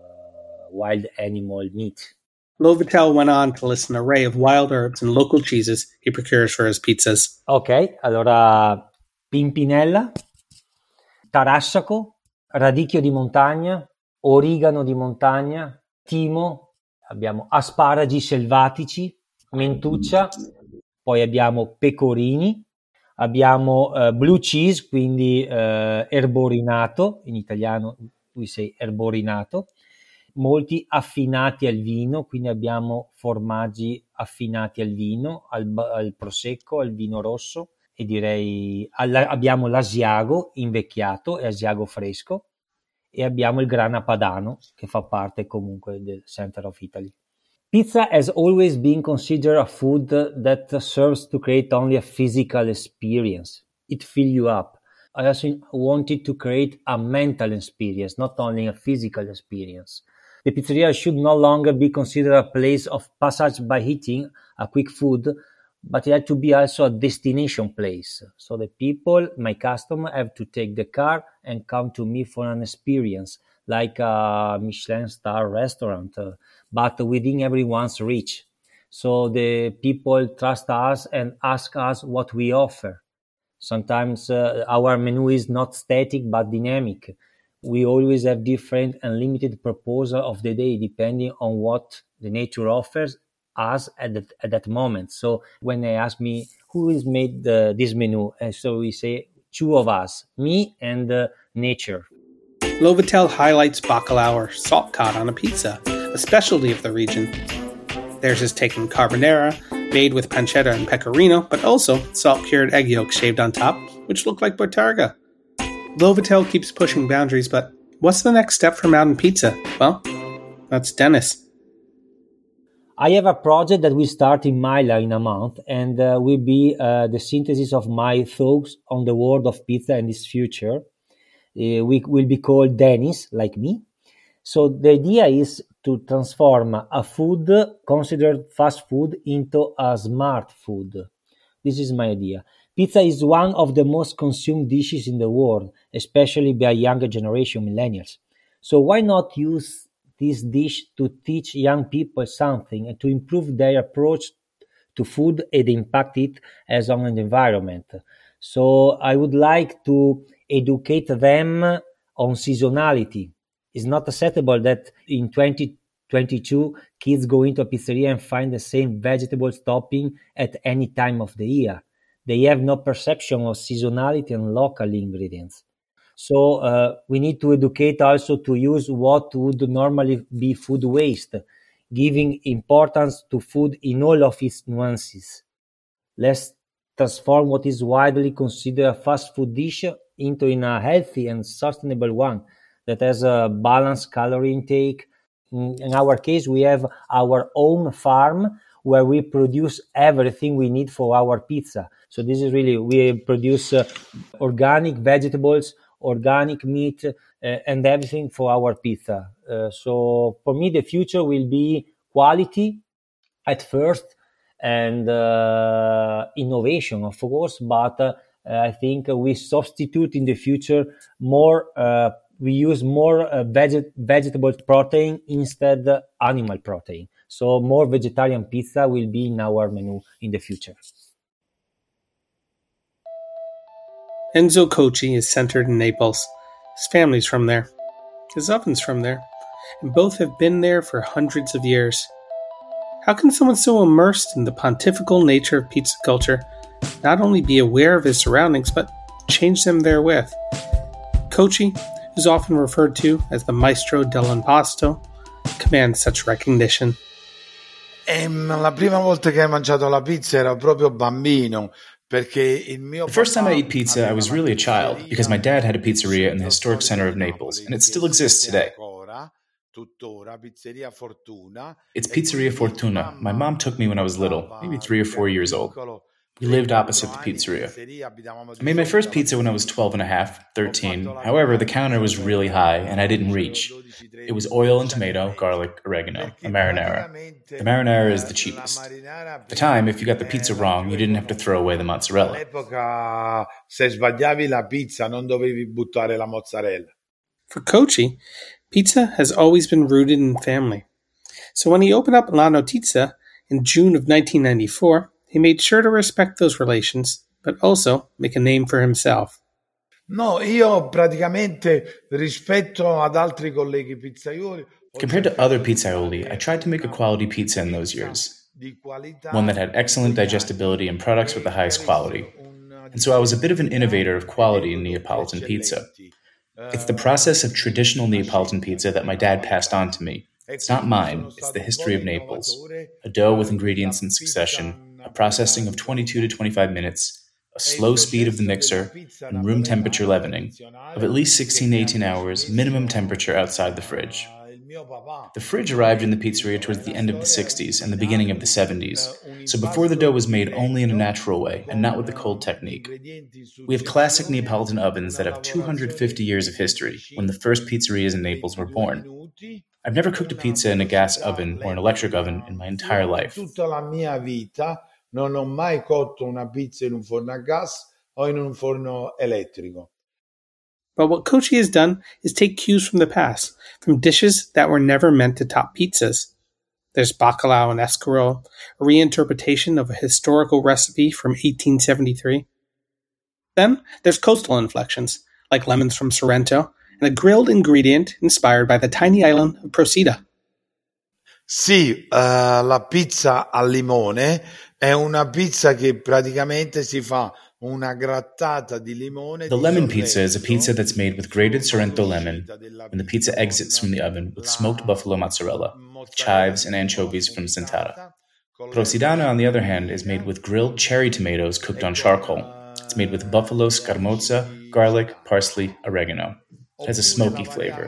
uh, wild animal meat. Lovitel went on to list an array of wild herbs and local cheeses he procures for his pizzas. Ok, allora pimpinella, tarassaco, radicchio di montagna, origano di montagna, timo, abbiamo asparagi selvatici, mentuccia, poi abbiamo pecorini, abbiamo uh, blue cheese, quindi uh, erborinato, in italiano we say erborinato, molti affinati al vino, quindi abbiamo formaggi affinati al vino, al, al prosecco, al vino rosso, e direi alla, abbiamo l'asiago invecchiato e asiago fresco, e abbiamo il grana padano che fa parte comunque del center of Italy. Pizza has always been considered a food that serves to create only a physical experience. it fills you up. I also wanted to create a mental experience, not only a physical experience. The pizzeria should no longer be considered a place of passage by eating a quick food, but it had to be also a destination place. So the people, my customer, have to take the car and come to me for an experience, like a Michelin star restaurant, uh, but within everyone's reach. So the people trust us and ask us what we offer. Sometimes uh, our menu is not static but dynamic. We always have different and limited proposal of the day depending on what the nature offers us at that, at that moment. So when they ask me who has made the, this menu, and so we say two of us, me and uh, nature. L'Hovetel highlights bacalao or salt cod on a pizza, a specialty of the region. Theirs is taken carbonara, made with pancetta and pecorino, but also salt-cured egg yolks shaved on top, which look like bottarga. L'Hovetel keeps pushing boundaries, but what's the next step for Mountain Pizza? Well, that's Dennis. I have a project that will start in Myla in a month and uh, will be uh, the synthesis of my thoughts on the world of pizza and its future. Uh, we will be called Dennis, like me. So the idea is to transform a food considered fast food into a smart food. This is my idea. Pizza is one of the most consumed dishes in the world, especially by younger generation millennials. So why not use this dish to teach young people something and to improve their approach to food and the impact it has on the environment? So I would like to educate them on seasonality. It's not acceptable that in twenty twenty-two kids go into a pizzeria and find the same vegetables topping at any time of the year. They have no perception of seasonality and local ingredients. So uh, we need to educate also to use what would normally be food waste, giving importance to food in all of its nuances. Let's transform what is widely considered a fast food dish into in a healthy and sustainable one that has a balanced calorie intake. In our case, we have our own farm where we produce everything we need for our pizza. So this is really, we produce uh, organic vegetables, organic meat, uh, and everything for our pizza. Uh, so for me, the future will be quality at first and uh, innovation, of course, but uh, I think we substitute in the future more, uh, we use more uh, veg- vegetable protein instead of animal protein. So more vegetarian pizza will be in our menu in the future. Enzo Cocchi is centered in Naples. His family's from there. His oven's from there. And both have been there for hundreds of years. How can someone so immersed in the pontifical nature of pizza culture not only be aware of his surroundings, but change them therewith? Cocchi, who's often referred to as the maestro dell'impasto, commands such recognition. La prima volta che hai mangiato la pizza era proprio bambino. The first time I ate pizza, I was really a child because my dad had a pizzeria in the historic center of Naples, and it still exists today. It's Pizzeria Fortuna. My mom took me when I was little, maybe three or four years old. We lived opposite the pizzeria. I made my first pizza when I was twelve and a half, thirteen. However, the counter was really high, and I didn't reach. It was oil and tomato, garlic, oregano, a marinara. The marinara is the cheapest. At the time, if you got the pizza wrong, you didn't have to throw away the mozzarella. Se sbagliavi la pizza, non dovevi buttare la mozzarella. For Cocchi, pizza has always been rooted in family. So when he opened up La Notizia in June of nineteen ninety-four, he made sure to respect those relations, but also make a name for himself. No, io praticamente rispetto ad altri colleghi pizzaioli. Compared to other pizzaioli, I tried to make a quality pizza in those years. One that had excellent digestibility and products with the highest quality. And so I was a bit of an innovator of quality in Neapolitan pizza. It's the process of traditional Neapolitan pizza that my dad passed on to me. It's not mine, it's the history of Naples. A dough with ingredients in succession, a processing of twenty-two to twenty-five minutes, a slow speed of the mixer, and room temperature leavening, of at least sixteen to eighteen hours, minimum temperature outside the fridge. The fridge arrived in the pizzeria towards the end of the sixties and the beginning of the seventies, so before the dough was made only in a natural way and not with the cold technique. We have classic Neapolitan ovens that have two hundred fifty years of history, when the first pizzerias in Naples were born. I've never cooked a pizza in a gas oven or an electric oven in my entire life. Tutta la mia vita non ho mai cotto una pizza in un forno a gas o in un forno elettrico. But what Kochi has done is take cues from the past, from dishes that were never meant to top pizzas. There's bacalao and escarole, a reinterpretation of a historical recipe from eighteen seventy-three. Then there's coastal inflections, like lemons from Sorrento, and a grilled ingredient inspired by the tiny island of Procida. Sì, uh, la pizza al limone è una pizza che praticamente si fa una grattata di limone. The lemon pizza is a pizza that's made with grated Sorrento lemon when the pizza exits from the oven with smoked buffalo mozzarella, chives, and anchovies from Santara. Prosidana, on the other hand, is made with grilled cherry tomatoes cooked on charcoal. It's made with buffalo scamorza, garlic, parsley, oregano. It has a smoky flavor.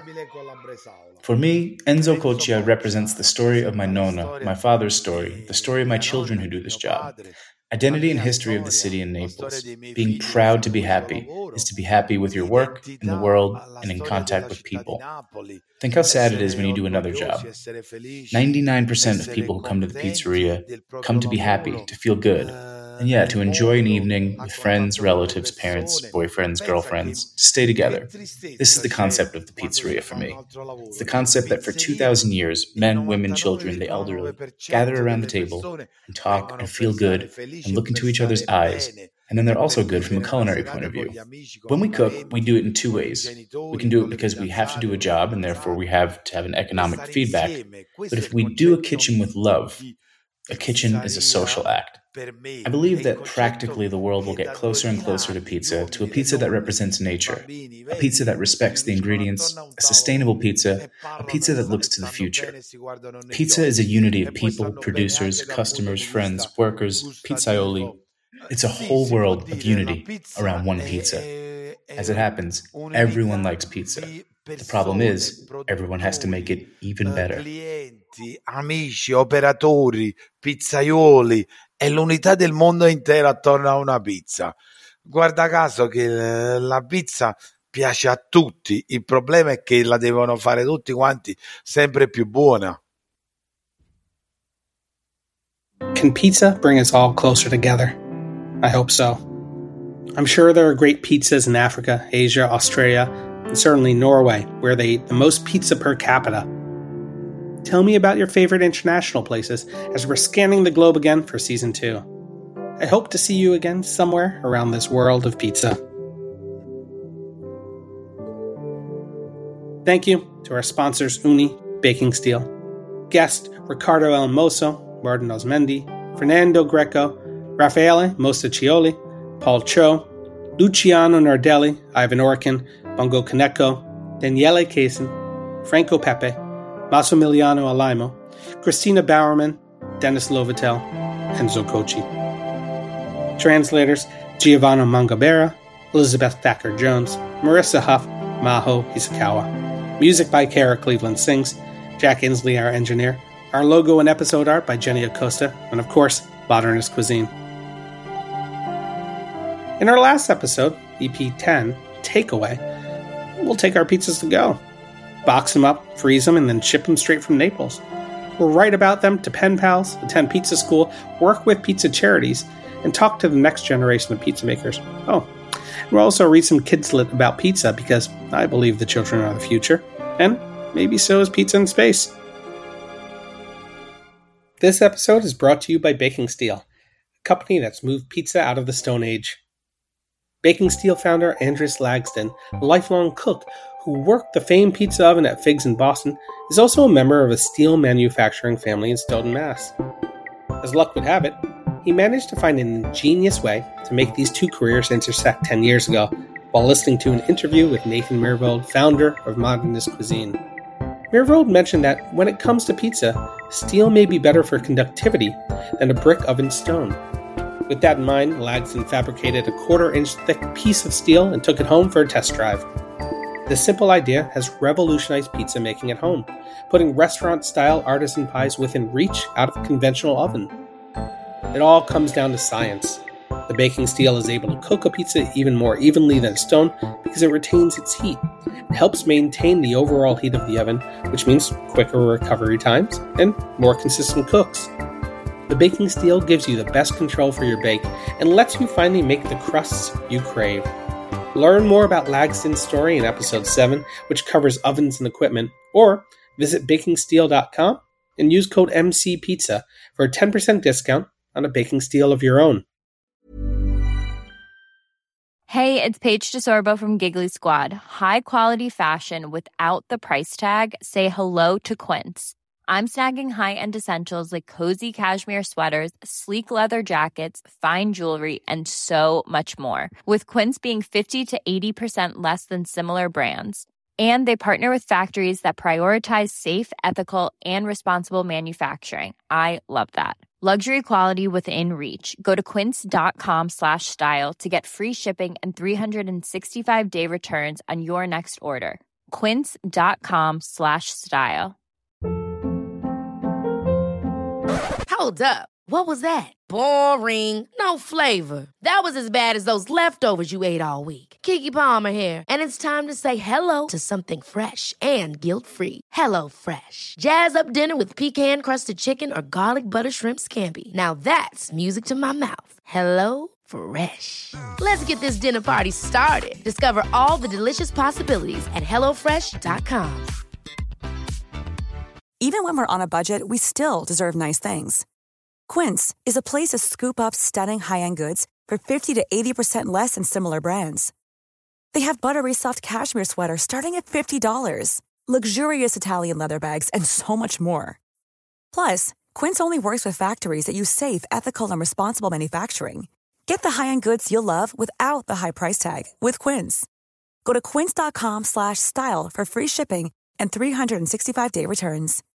For me, Enzo Coccia represents the story of my nonna, my father's story, the story of my children who do this job. Identity and history of the city in Naples. Being proud to be happy is to be happy with your work, in the world, and in contact with people. Think how sad it is when you do another job. ninety-nine percent of people who come to the pizzeria come to be happy, to feel good, and yeah, to enjoy an evening with friends, relatives, parents, boyfriends, girlfriends, to stay together. This is the concept of the pizzeria for me. It's the concept that for two thousand years, men, women, children, the elderly, gather around the table and talk and feel good and look into each other's eyes, and then they're also good from a culinary point of view. When we cook, we do it in two ways. We can do it because we have to do a job and therefore we have to have an economic feedback. But if we do a kitchen with love, a kitchen is a social act. I believe that practically the world will get closer and closer to pizza, to a pizza that represents nature, a pizza that respects the ingredients, a sustainable pizza, a pizza that looks to the future. Pizza is a unity of people, producers, customers, friends, workers, pizzaioli. It's a whole world of unity around one pizza. As it happens, everyone likes pizza. The problem is, everyone has to make it even better. Clienti, amici, operatori, pizzaioli, è l'unità del mondo intero attorno a una pizza. Guarda caso che la pizza piace a tutti, il problema è che la devono fare tutti quanti sempre più buona. Can pizza bring us all closer together? I hope so. I'm sure there are great pizzas in Africa, Asia, Australia, and certainly Norway, where they eat the most pizza per capita. Tell me about your favorite international places as we're scanning the globe again for season two. I hope to see you again somewhere around this world of pizza. Thank you to our sponsors Uni, Baking Steel, guest Riccardo El Mosso, Martin Osmendi, Fernando Greco, Raffaele Mostaccioli, Paul Cho, Luciano Nardelli, Ivan Orkin, Bongo Kaneko, Daniele Cason, Franco Pepe, Massimiliano Alaimo, Christina Bowerman, Dennis Lovatel, Enzo Cocci. Translators Giovanna Mangabera, Elizabeth Thacker-Jones, Marissa Huff, Maho Hisakawa. Music by Kara Cleveland Sings, Jack Inslee, our engineer. Our logo and episode art by Jenny Acosta, and of course, Modernist Cuisine. In our last episode, E P ten, Takeaway, we'll take our pizzas to go. Box them up, freeze them, and then ship them straight from Naples. We'll write about them to pen pals, attend pizza school, work with pizza charities, and talk to the next generation of pizza makers. Oh, and we'll also read some kids lit about pizza because I believe the children are the future, and maybe so is pizza in space. This episode is brought to you by Baking Steel, a company that's moved pizza out of the Stone Age. Baking Steel founder Andres Lagston, a lifelong cook who worked the famed pizza oven at Figs in Boston, is also a member of a steel manufacturing family in Stoughton, Mass. As luck would have it, he managed to find an ingenious way to make these two careers intersect ten years ago, while listening to an interview with Nathan Myhrvold, founder of Modernist Cuisine. Myhrvold mentioned that when it comes to pizza, steel may be better for conductivity than a brick oven stone. With that in mind, Lagston fabricated a quarter-inch thick piece of steel and took it home for a test drive. This simple idea has revolutionized pizza making at home, putting restaurant-style artisan pies within reach out of a conventional oven. It all comes down to science. The baking steel is able to cook a pizza even more evenly than a stone because it retains its heat. It helps maintain the overall heat of the oven, which means quicker recovery times and more consistent cooks. The baking steel gives you the best control for your bake and lets you finally make the crusts you crave. Learn more about Lagston's story in episode seven, which covers ovens and equipment, or visit baking steel dot com and use code M C Pizza for a ten percent discount on a baking steel of your own. Hey, it's Paige DeSorbo from Giggly Squad. High quality fashion without the price tag. Say hello to Quince. I'm snagging high-end essentials like cozy cashmere sweaters, sleek leather jackets, fine jewelry, and so much more. With Quince being fifty to eighty percent less than similar brands. And they partner with factories that prioritize safe, ethical, and responsible manufacturing. I love that. Luxury quality within reach. Go to quince.com slash style to get free shipping and three sixty-five day returns on your next order. Quince.com slash style. Hold up. What was that? Boring. No flavor. That was as bad as those leftovers you ate all week. Keke Palmer here, and it's time to say hello to something fresh and guilt-free. Hello Fresh. Jazz up dinner with pecan-crusted chicken or garlic butter shrimp scampi. Now that's music to my mouth. Hello Fresh. Let's get this dinner party started. Discover all the delicious possibilities at hello fresh dot com. Even when we're on a budget, we still deserve nice things. Quince is a place to scoop up stunning high-end goods for fifty to eighty percent less than similar brands. They have buttery soft cashmere sweaters starting at fifty dollars, luxurious Italian leather bags, and so much more. Plus, Quince only works with factories that use safe, ethical, and responsible manufacturing. Get the high-end goods you'll love without the high price tag with Quince. Go to quince.com slash style for free shipping and three sixty-five day returns.